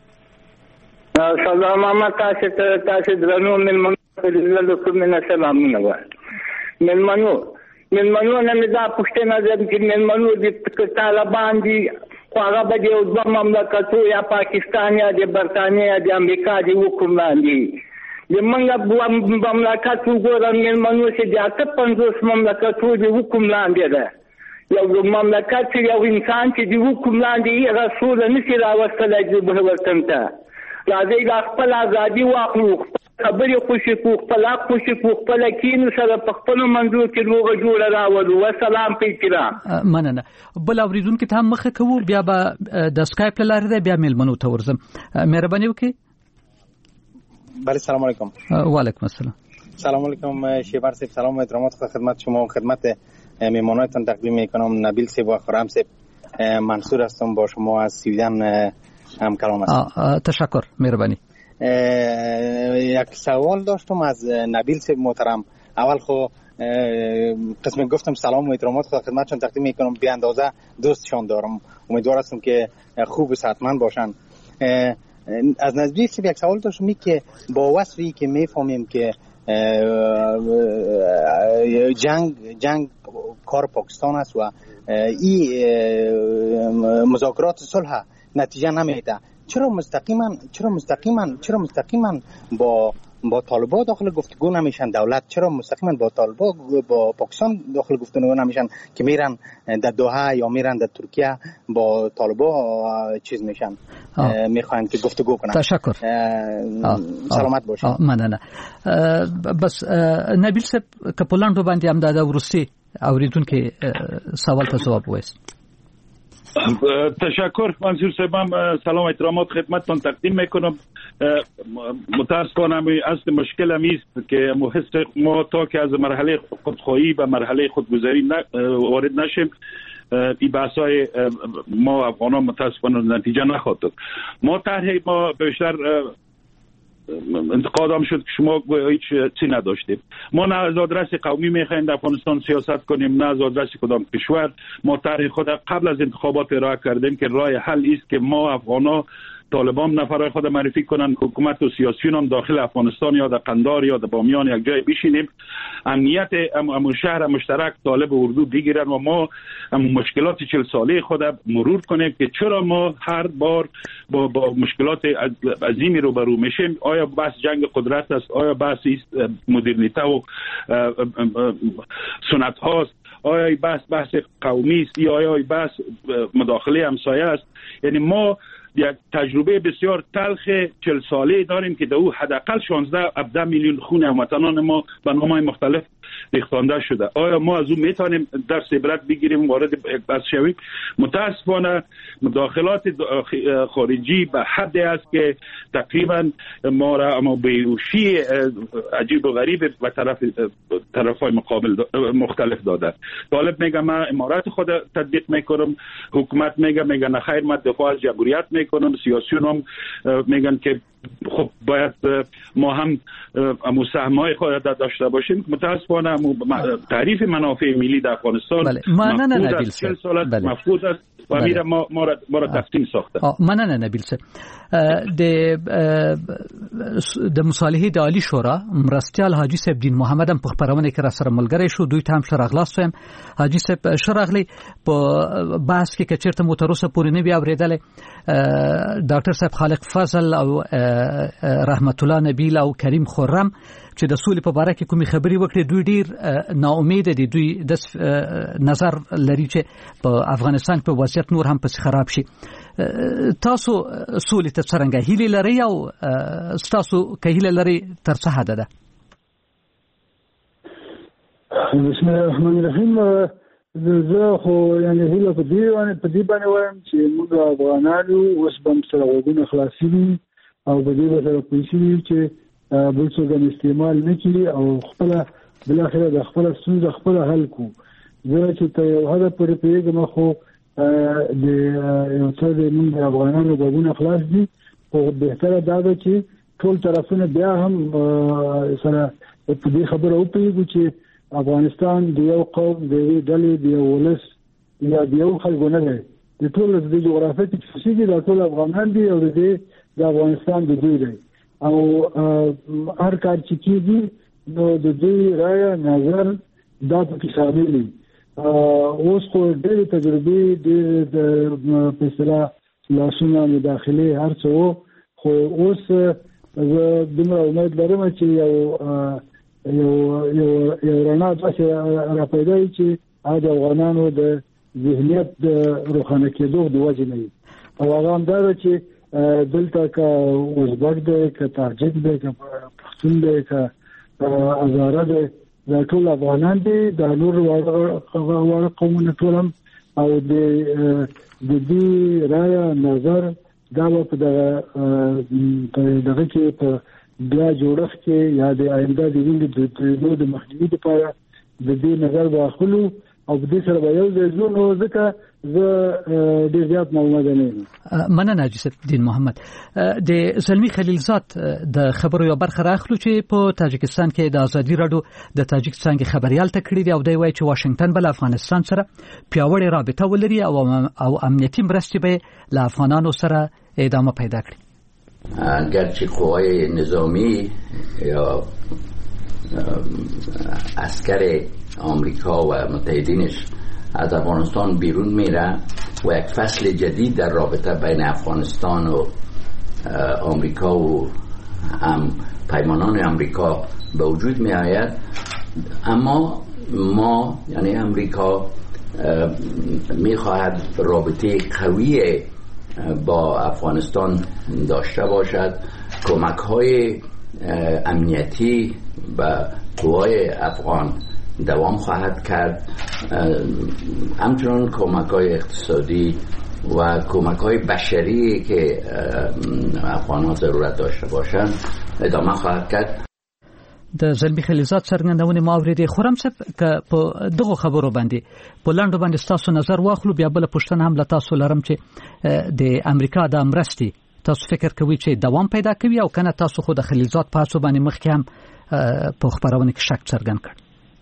سلام محمد تاسو درنو من من سلامونه وایي ملمنو نه دا پښتنه ده چې ملمنو د طالبان دي هغه به د دوه مملکتو یا پاکستان یا د برتانیا یا د امریکا د حکم لاندې د منګ مملکت وګورم ملمنو چې د 50 مملکتو د حکم لاندې ده یو مملکت چې یو انسان چې د حکم لاندې رسول نشي راوستلای د بهوتن ته راځي د خپل ازادي واخلو خبرې خوشي کو خپل خوشي کو خپل کینو سره په خپل منځو کې لوغه جوړه راوړو. والسلام په احترام. مننه. بل اوریدونکو ته مخه کوو بیا به د سکایپ لاره ده بیا ملمنو ته ورزم. مهرباني وکړئ. بله سلام علیکم. وعلیکم السلام. سلام علیکم شیبر صاحب. سلام و احترامات خدمت شما و خدمت مهمانانتان تقدیم میکنم. نبیل صاحب و خورم صاحب منصور هستم با شما از سویدن هم کلام هستم. تشکر مهربانی. یک سوال داشتم از نبیل صاحب محترم. اول خو قسم گفتم سلام و احترامات خدمتشون تقدیم میکنم به اندازه دوستشان دارم. امیدوار هستم که خوب و صحتمند باشن. از نبیل صاحب یک سوال داشتم که با وصفی که میفهمیم که جنگ کار پاکستان است و این مذاکرات صلح نتیجه نمیده، چرا مستقیما با طالبان داخل گفتگو نمیشن؟ دولت چرا مستقیما با طالبان با پاکستان داخل گفتگو نمیشن که میرن در دوحه یا میرن در ترکیه با طالبان چیز میشن میخواین که گفتگو کنن؟ تشکر. سلامت باشید. مننه. بس نبیل صاحب کپولان رو باندې هم دا ورسي اوریدونکو سوال ته جواب وایست. تشکر منصور صاحب. سلام و احترامات خدمتتان تقدیم میکنم. متاسفانه اصل مشکل است که ما تا که از مرحله خودخواهی به مرحله خودگذری وارد نشیم این بحث‌های ما افغانان متاسفانه نتیجه نخواهد داد. ما بیشتر انتقاد هم شد که شما هیچ چی نداشتیم. ما نه از آدرس قومی میخوایم در افغانستان سیاست کنیم، نه از آدرس کدام کشور. ما طرح خود قبل از انتخابات ارائه کردیم که راه حل است که ما افغانا طالبان نفرای خود معرفی کنن، حکومت و سیاسیون هم داخل افغانستان یا در قندار یا در بامیان یک جای بشینیم، امنیت امون شهر مشترک طالب و اردو بگیرن و ما مشکلات 40 ساله خود مرور کنیم که چرا ما هر بار با مشکلات عظیمی روبرو میشیم. آیا بحث جنگ قدرت است؟ آیا بحث مدرنیته و سنت هاست؟ آیا بحث قومی است یا آیا بحث مداخله همسایه است؟ یعنی ما یک تجربه بسیار تلخ 40 ساله داریم که در او حداقل 16-17 میلیون خون هموطنان ما به نام‌های مختلف ریختانده شده. آیا ما از او میتونیم درس عبرت بگیریم وارد بحث شویم؟ متاسفانه مداخلات خارجی به حدی است که تقریبا ما را اما بیهوشی عجیب و غریب و طرفای مقابل مختلف داده. طالب میگه من امارات خود تطبیق میکنم، حکومت میگه نه خیر من دفاع از جمهوریت میکنم، سیاسیون هم میگن که خب باید ما هم سهم‌های خود داشته باشیم. متاسفانه تعریف منافع ملی در افغانستان مفقود است و میره ما را تقسیم ساخته. مننه نبیل صاحب. د مصالحې د عالی شورا مرستیال حاجی صاحب دین محمد هم په خبرونه کې را سره ملګری شو. دوی ته هم شراغلاس وایم. حاجی صاحب شراغلی په بحث کې چیرته مو تر اوسه پورې نه بیا اوریدل ډاکټر صاحب خالق فضل او رحمت الله نبیل او کریم خرم چې د سولې په باره کې کومې خبرې وکړي دوی ډیر ناامید دي. دوی د نظر لري چې په افغانستان په وضعیت نور هم پس خراب شي. تاسو سولې ته څنګه هیله لرئ او تاسو که هیله لرئ تر څه حد ده؟ بسم الله الرحمن الرحیم. زه خو یعنی هیله په دې باندې وایم چې موږ افغانانو اوس به سره غوږونه خلاصي دي او په دې سره پیسې چې بل څه د استعمال نه کړي او خپل بل اخر د خپل ستونزه خپل حل کو. زه چې ته یو هدف پرې پیګم خو د یو څه د موږ افغانانو غوږونه خلاص دي او بهتره دا ده چې ټول طرفونه بیا هم سره په دې خبره وپیږو چې افغانستان د یو قوم د یو ډلې د یو ولس یا د یو خلکو نه دی. د ټول د جغرافیې چې د ټول افغانان دي او د افغانستان د دوی دی او هر کار چې کیږي نو د دوی رائے نظر دا په شامل دي. اوس خو ډېر تجربې د په اصطلاح لاسونه مداخله هر څه خو اوس زه دومره امید لرم چې یو رڼا داسې را پیدا شي چې د افغانانو د ذهنیت د روښانه کېدو د وجې نه وي او هغه هم دا ده چې دلته که ازبک دی که تاجک دی که پښتون دی که هزاره دی دا ټول افغانان دي. دا نور واړه قومونه ټول هم او د دې رایه نظر دا په دغه کې په بیا جوړښت کې یا د آینده د وینې د مخنیوي لپاره د دې نظر واخلو او په دې سره به یو ځای ځو. نو ځکه زه ډېر زیات معلومات نه یم. مننه حاجي صاحب دین محمد. د زلمی خلیلزاد د خبرو یو برخه راخلو چې په تاجکستان کې د ازادي راډیو د تاجک څنګه خبريال تکړه دی او دی وایي چې واشنگټن بل افغانستان سره پیاوړی رابطه ولري او امنیتي مرستې به له افغانانو سره ادامه پیدا کړي. گرچه قوای نظامی یا عسکر آمریکا و متحدینش از افغانستان بیرون میره و یک فصل جدید در رابطه بین افغانستان و آمریکا و پیمانان آمریکا به وجود می آید، اما ما یعنی آمریکا می خواهد رابطه قوی با افغانستان داشته باشد، کمک های امنیتی و قوای افغان دوام خواهد کرد، همچنان کمک های اقتصادی و کمک های بشری که افغان ها ضرورت داشته باشند ادامه خواهد کرد. د زلمی خلیلزاد څرګندونه ما اوریدې. خرم صاحب که په دغه خبرو باندې په لاندو باندې تاسو نظر واخلو، بیا بل پښتنه هم له تاسو لرم چې د امریکا د امرستي تاسو فکر کوئ چې دوام پیدا کوي او کنه تاسو خو د خلیلزاد په تاسو باندې مخکې هم په خبرونه کې شک څرګند کړ؟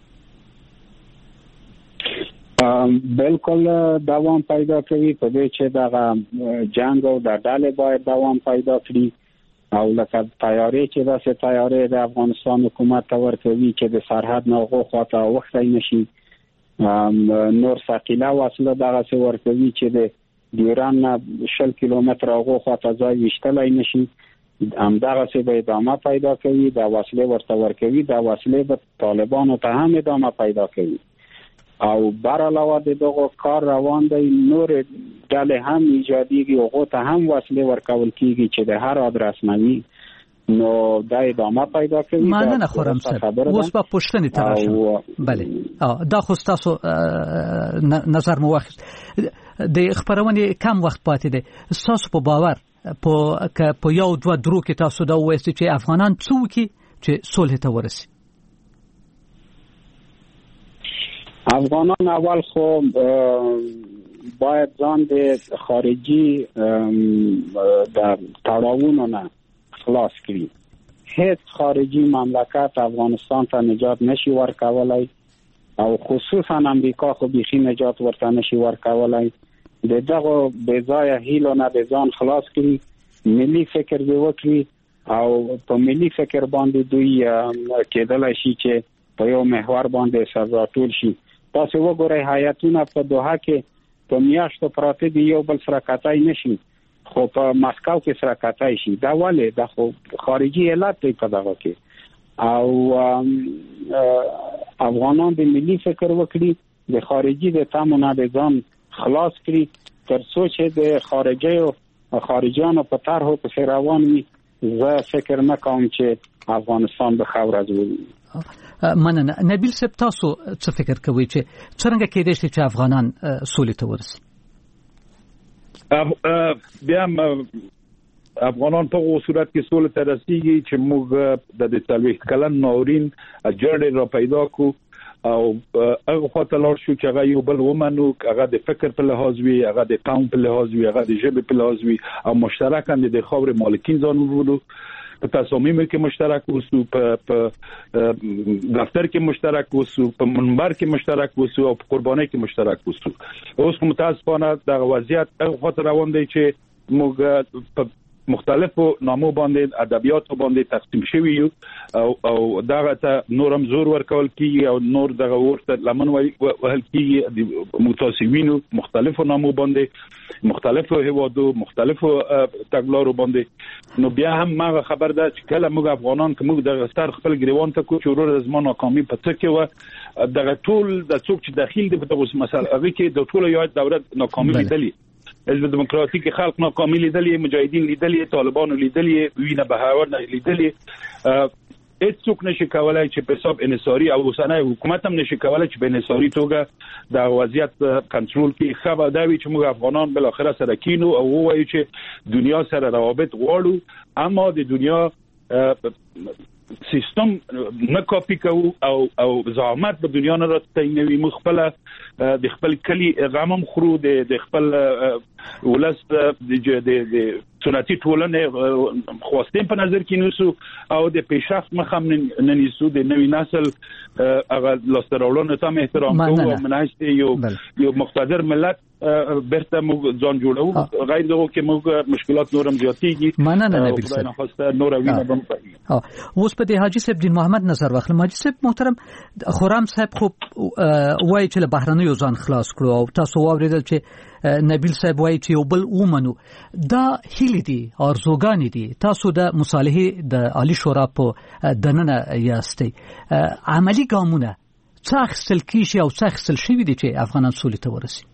بالکل دوام پیدا کوي په دې چې دغه جنگ او د ډلې باید دوام پیدا کړي او لکه تیاری چې داسې تیاری د افغانستان حکومت ته ورکوي چې د سرحد نه هغو خواته اوښتی نشي، نور ثقیله وسله دغسې ورکوي چې د ډیورن نه 20 کیلومتره هغو خواته ځای ویشتلی نشي، همدغسې به ادامه پیدا کوي، د وسلې ورته ورکوي، د وسلې به طالبانو ته هم ادامه پیدا کوي او بر علاوه د دغه کار روان دی نور ډلې هم ایجاديږي او هغه ته هم وسلې ورکول کیږي چې د هر آدرس نوي نو دا ادامه پیدا کوي. مننه خورم صاحب. اوس په پوښتنې ته راشم. بله دا خو تاسو نظر مو واخیست. د خبرونې کم وخت پاتې دی. تاسو په باور په یو دوه درو کې تاسو دا وایئ چې افغانان څه وکړي چې صلح ته ورسي؟ افغانان اول خو باید ځان د خارجي د تړاوونو نه خلاص کړي. هیڅ خارجي مملکت افغانستان ته نجات نشي ورکولای او خصوصا امریکا خو بيخي نجات ورته نشي ورکولای. دغه بځای هیلو نه د ځان خلاص کړي، ملي فکر دی وکړي او په ملي فکر باندې دوی کېدلای شي چې په یو محور باندې سزا ټول شي. تاسو وګورئ هیاتونه په دوحه کې په میاشتو پراته دي، یو بل سره کتای نشي خو په ماسکو کې سره کتای شي. دا ولې د خو خارجي علت دی په دغه کې. او افغانان د ملي فکر وکړي، د خارجي د تامونه د ځان خلاص کړي تر څو چې د خارجيانو په طرحو په روان وي. زه فکر نه کوم چې افغانستان به ښه ورځ وویني. مننه. نبیل صاحب تاسو څه فکر کوئ چې څنګه کېدای شي چې افغانان سولې ته ورسي؟ بیا افغانان په صورت کې سولې ته رسیږي چې موږ د 40 کلن ناورین جړې را پیدا کو او هغه خاطر لار شو چې هغه یو بل ومنو، هغه د فکر په لحاظ وي، هغه د قوم په لحاظ وي، هغه د ژبې په لحاظ وي او مشترکاً د خاورې مالکین ځان وبولو. په تصامیمو کې مشترک اوسو، په دفتر کې مشترک اوسو، په منبر کې مشترک اوسو او په قربانۍ کې مشترک اوسو. اوس متاسفانه د وضعیت هغه خاطر روان دی چې موږ په مختلفو نامو باندې ادبیاتو باندې تقسیم شوی یو او دغه ته نورم زور ورکول کیږي او نور دغه ورته لمن وهل کیږي د متاسوینو مختلفو نامو باندې، مختلفو هوادو، مختلفو تګلارو باندې. نو بیا هم ما خبر ده چې کله موږ افغانان که موږ د ستر خپل ګریوان ته کو چې ورور از ما ناکامي په څه کې و دغه ټول د څوک چې داخل دی په دغه مسله هغه کې د ټولو یو دولت ناکامي لیدلی، حزب دموکراتیک خلق ناکامي لیدلی، مجاهدین لیدلی، طالبان لیدلی، وینه بهاور لیدلی. هیڅوک نشي کولای چې په حساب انحصاري او اوسنۍ حکومت هم نشي کولای چې په انحصاري توګه د وضعیت کنټرول کړي. خبر دا وی چې موږ افغانان بل اخره سره کینو او وایو چې دنیا سره روابط غواړو، اما د دنیا سیستم نه کاپی کوو او زعامت په دنیا نه راځي. موږ خپل د خپل کلی غمم خرو د خپل ولس د سنتي ټولنې خواستین په نظر کې نیسو او د پیشرفت مخم نه نیسو. د نوي نسل هغه لاستراولونو ته احترام کوو او مناسب یو مقتدر ملت برته موږ ځان جوړو. غیر دغه کې موږ مشکلات نورم زیاتېږي. مننه نبیل صاحب. خدای نخواسته نور وینه بم اوس په د حاجی صاحب دین محمد نظر واخلم. حاجی صاحب محترم، خورم صاحب خو وایي چې له بهرنیو ځان خلاص کړو او تاسو واوریدل چې نبیل صاحب وایي چې یو بل ومنو. دا هیلې دي، ارزوګانې دي. تاسو د مصالحې د عالی شورا په دننه یاستئ. عملی ګامونه څه اخیستل کیږي او څه اخیستل شوي دي چې افغانان سولې ته ورسي؟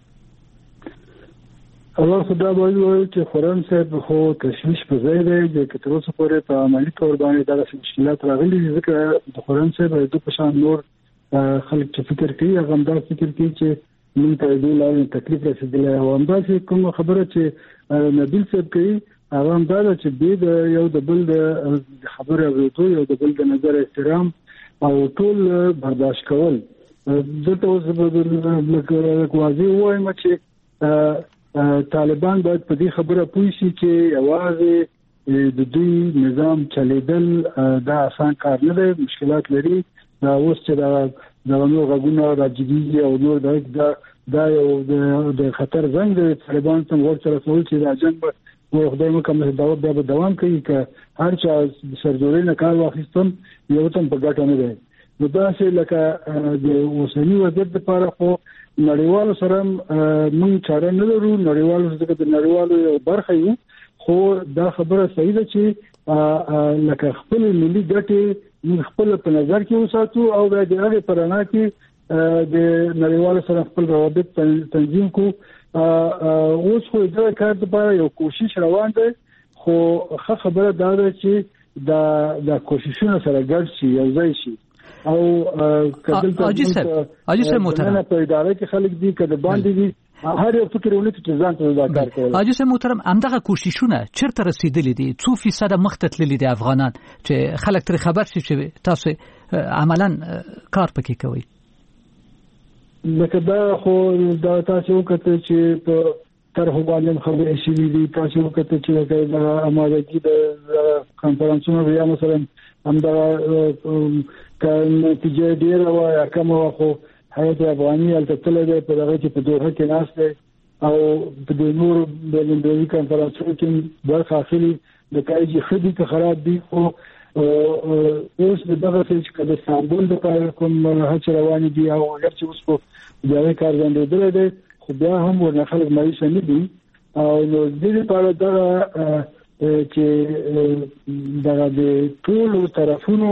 اول خدا باید وایي چې خورم صاحب خو تشویش په ځای دی چې تر اوسه پورې په عملي تور باندې دغه مشکلات راغلي دي. ځکه د خورم صاحب د په شان نور خلک چې فکر کوي هغه هم دا فکر کوي چې موږ ته د لارې تکلیف رسیدلی او همداسې کومه خبره چې نبیل صاحب کوي هغه هم دا ده چې د یو د بل د خبرې اورېدو، یو د بل د نظر احترام او ټول برداشت کول. دلته اوس واضح ووایم چې طالبان باید په دې خبره پوه شي چې یوازې د دوی نظام چلیدل دا آسان کار نه دی، مشکلات لري. دا اوس چې دا نور غږونه راجګیږي او نور دا یو د خطر زنګ دی. طالبان څنګه ورته رسول چې دا جنګ به خدای مو کوم دا به دوام کوي که هر چا سرجوري نه کار واخیستم یو تم په ګټه نه دی. نو دا چې لکه د اوسنی وضعیت لپاره خو نړیوالو سره موږ چاره نه لرو. نړیوالو څخه د نړیوالو یو برخه یو، خو دا خبره صحیح ده چې لکه خپل ملي ګټې موږ خپل په نظر کې وساتو او د هغې پرانا کې د نړیوالو سره خپل روابط تنظیم کو. اوس خو دا کار لپاره یو کوشش روان دی، خو خبره دا ده چې دا کوششونه سره ګډ شي، یو ځای شي. او حاجی صاحب محترم په اداره کې خلک دي کده باندې دي، هر یو فکر ولې چې ځان ته دا کار کوي. حاجی صاحب محترم، همدغه کوششونه چیرته رسیدلي دي؟ څو فیصد مخته تللي دي افغانان چې خلک تر خبر شي چې تاسو عملاً کار پکې کوي؟ لکه دا خو دا تاسو وکړئ چې په طرح باندې خبرې شي دي، تاسو وکړئ چې د امادګي د کانفرنسونو یا مثلا همدا نتیجه ډیره وایي کومه خو حیات افغاني التطلع دی په دغه کې په دوحه کې ناس دی او په د نور بلندوي کانفرنسونو کې برخه اخلي. د کایجی خدي که خراب دي خو اوس دغه چې کله استانبول د کوم هڅه روانې دي او هغه چې اوس په ځای کار باندې دی، خو بیا هم ورنه خلک مایوس نه دي. او نو د دې لپاره دا چې دغه د ټولو طرفونو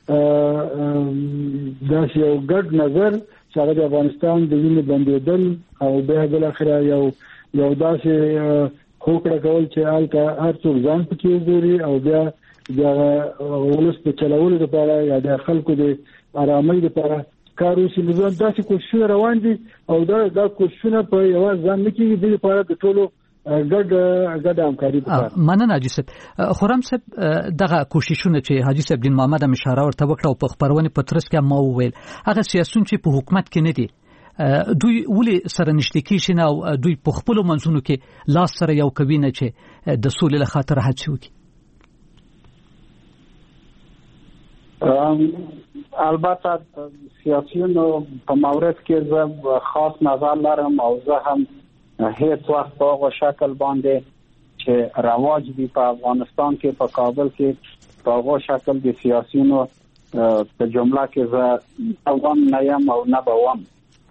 داسې یو ګډ نظر چې هغه د افغانستان د وینې بندېدل او بیا بل اخره یو داسې هوکړه کول چې هر څوک ځان پکې وګوري او بیا ولس په چلولو لپاره یا د خلکو د آرامۍ لپاره کار وشي. داسې کوششونه روان دي او دا کوششونه په یوازې ځان نه کېږي، د لپاره د ټولو ګډ همکاري پکار. مننه حاجی صاحب. خرم صاحب، دغه کوششونه چې حاجی صاحب دین محمد هم اشاره ورته وکړه او په خبرونه پترس کې ما وویل، هغه سیاسيون چې په حکومت کې نه دي دوی ولې سره نشته کېږي نه او دوی په خپل منځونو کې لاس سره یو کوي نه چې د سولې له خاطر هڅه وکړي؟ البته سیاسيونو په مورد کې زه خاص نظر لرم او زه هم هیڅ وخت په هغه شکل باندې چې رواج دي په افغانستان کې په کابل کې په هغه شکل د سیاسيونو په جمله کې زه اوام نه یم او نه بوم.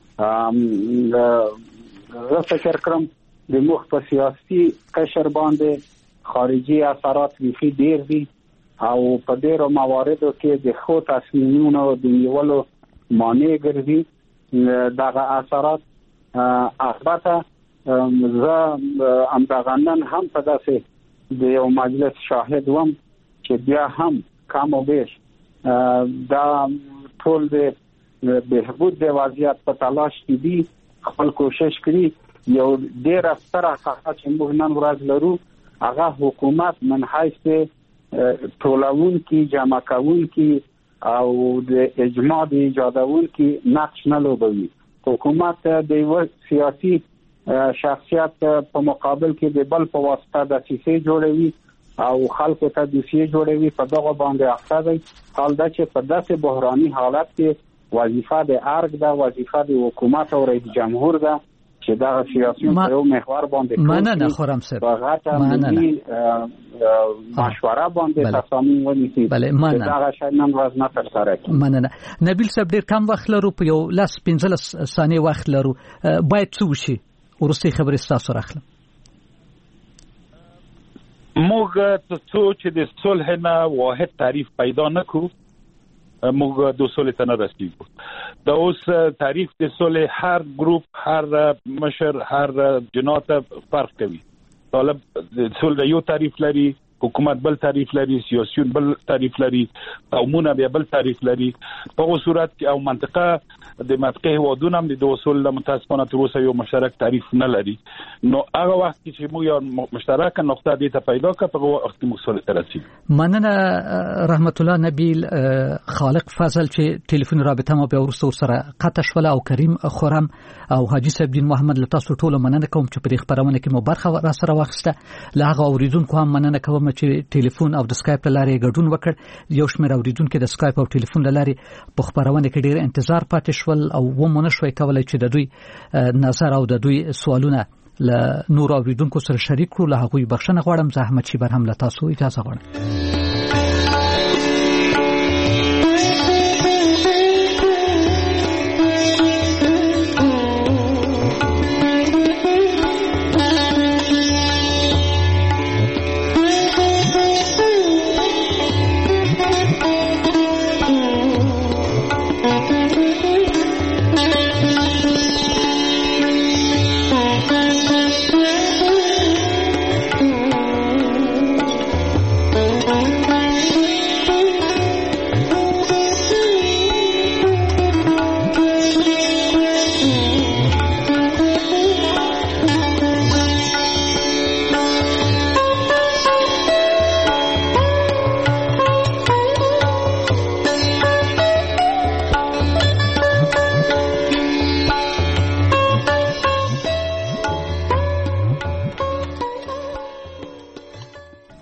زه فکر کوم د مخ په سیاسي قشر باندې خارجي اثرات ویخي ډیر دي او په ډیرو مواردو کې د خو تصمیمونو د نیولو مانع ګرځي. دغه اثرات البته زه امداغانن هم په داسې د یو مجلس شاهد وم چې بیا هم کم و بیش دا ټول د بهبود د وضعیت په تلاش کې دي، خپل کوشش کړي. یو ډیر ستره خطا چې موږ نن ورځ لرو هغه حکومت من حیث ټولون کی جمع کول کی او د اجماع د ایجادول کی نقش نه لوبوي. حکومت د یو سیاسي شخصیت په مقابل کې د بل په واسطه د سیاسي جوړوي او خلکو ته د سیاسي جوړوي په دغه باندې اخته دی. حال دا چې په داسې بحراني حالت کې وظیفه د ارګ دا وظیفه د حکومت او رئیس جمهور دا چې دا سیاسيون په یو محور باندې مننه خورم صاحب ملي مشوره باندې تصامیم ونیسي. دا شاید نن ورځ نه ترسره کیږي. مننه. نبیل صاحب ډیر کم وخت لرو، په یو 15 ثانیې وخت لرو، باید څه وشي؟ ورسته خبرې تاسو راخلم. موږ څه چې د صلح نه واحد تعریف پیدا نکړو موږ د صلح ته نه رسیدو. دا اوس تعریف د صلح هر ګروپ، هر مشر، هر جنات فرق کوي. طالب د صلح یو تعریف لري، حکومت بل تعریف لري، سیاسيون بل تعریف لري، قومونه بیا بل تعریف لري. په هغه صورت کې او منطقه د منطقه هوادونه هم د وصول متاسفانه تر اوسه یو مشترک تعریف نه لري. نو هغه وخت چې موږ یو مشترک نقطه دې ته پیدا کړو په هغه وخت موږ سره ترسي. مننه رحمت الله نبیل خالق فضل چې ټلیفون رابطه مو به ورسره سره قطع شول او کریم خورم او حاجی صاحب دین محمد له تاسو ټول مننه کوم چې په خبرونه کې مو برخه را سره واخسته. له اوریدونکو هم مننه کوم چې ټلیفون او د سکایپ لارې ګډون وکړ. یو شمېر اوریدونکو د سکایپ او ټلیفون لارې په خبرونه کې ډېر انتظار پاتې شول او ومنه شوي کولای چې د دوی نظر او د دوی سوالونه له نور اوریدونکو سره شریک کړو. له هغوی بخښنه غواړم. زه احمد شیبر هم له تاسو اجازه غواړم.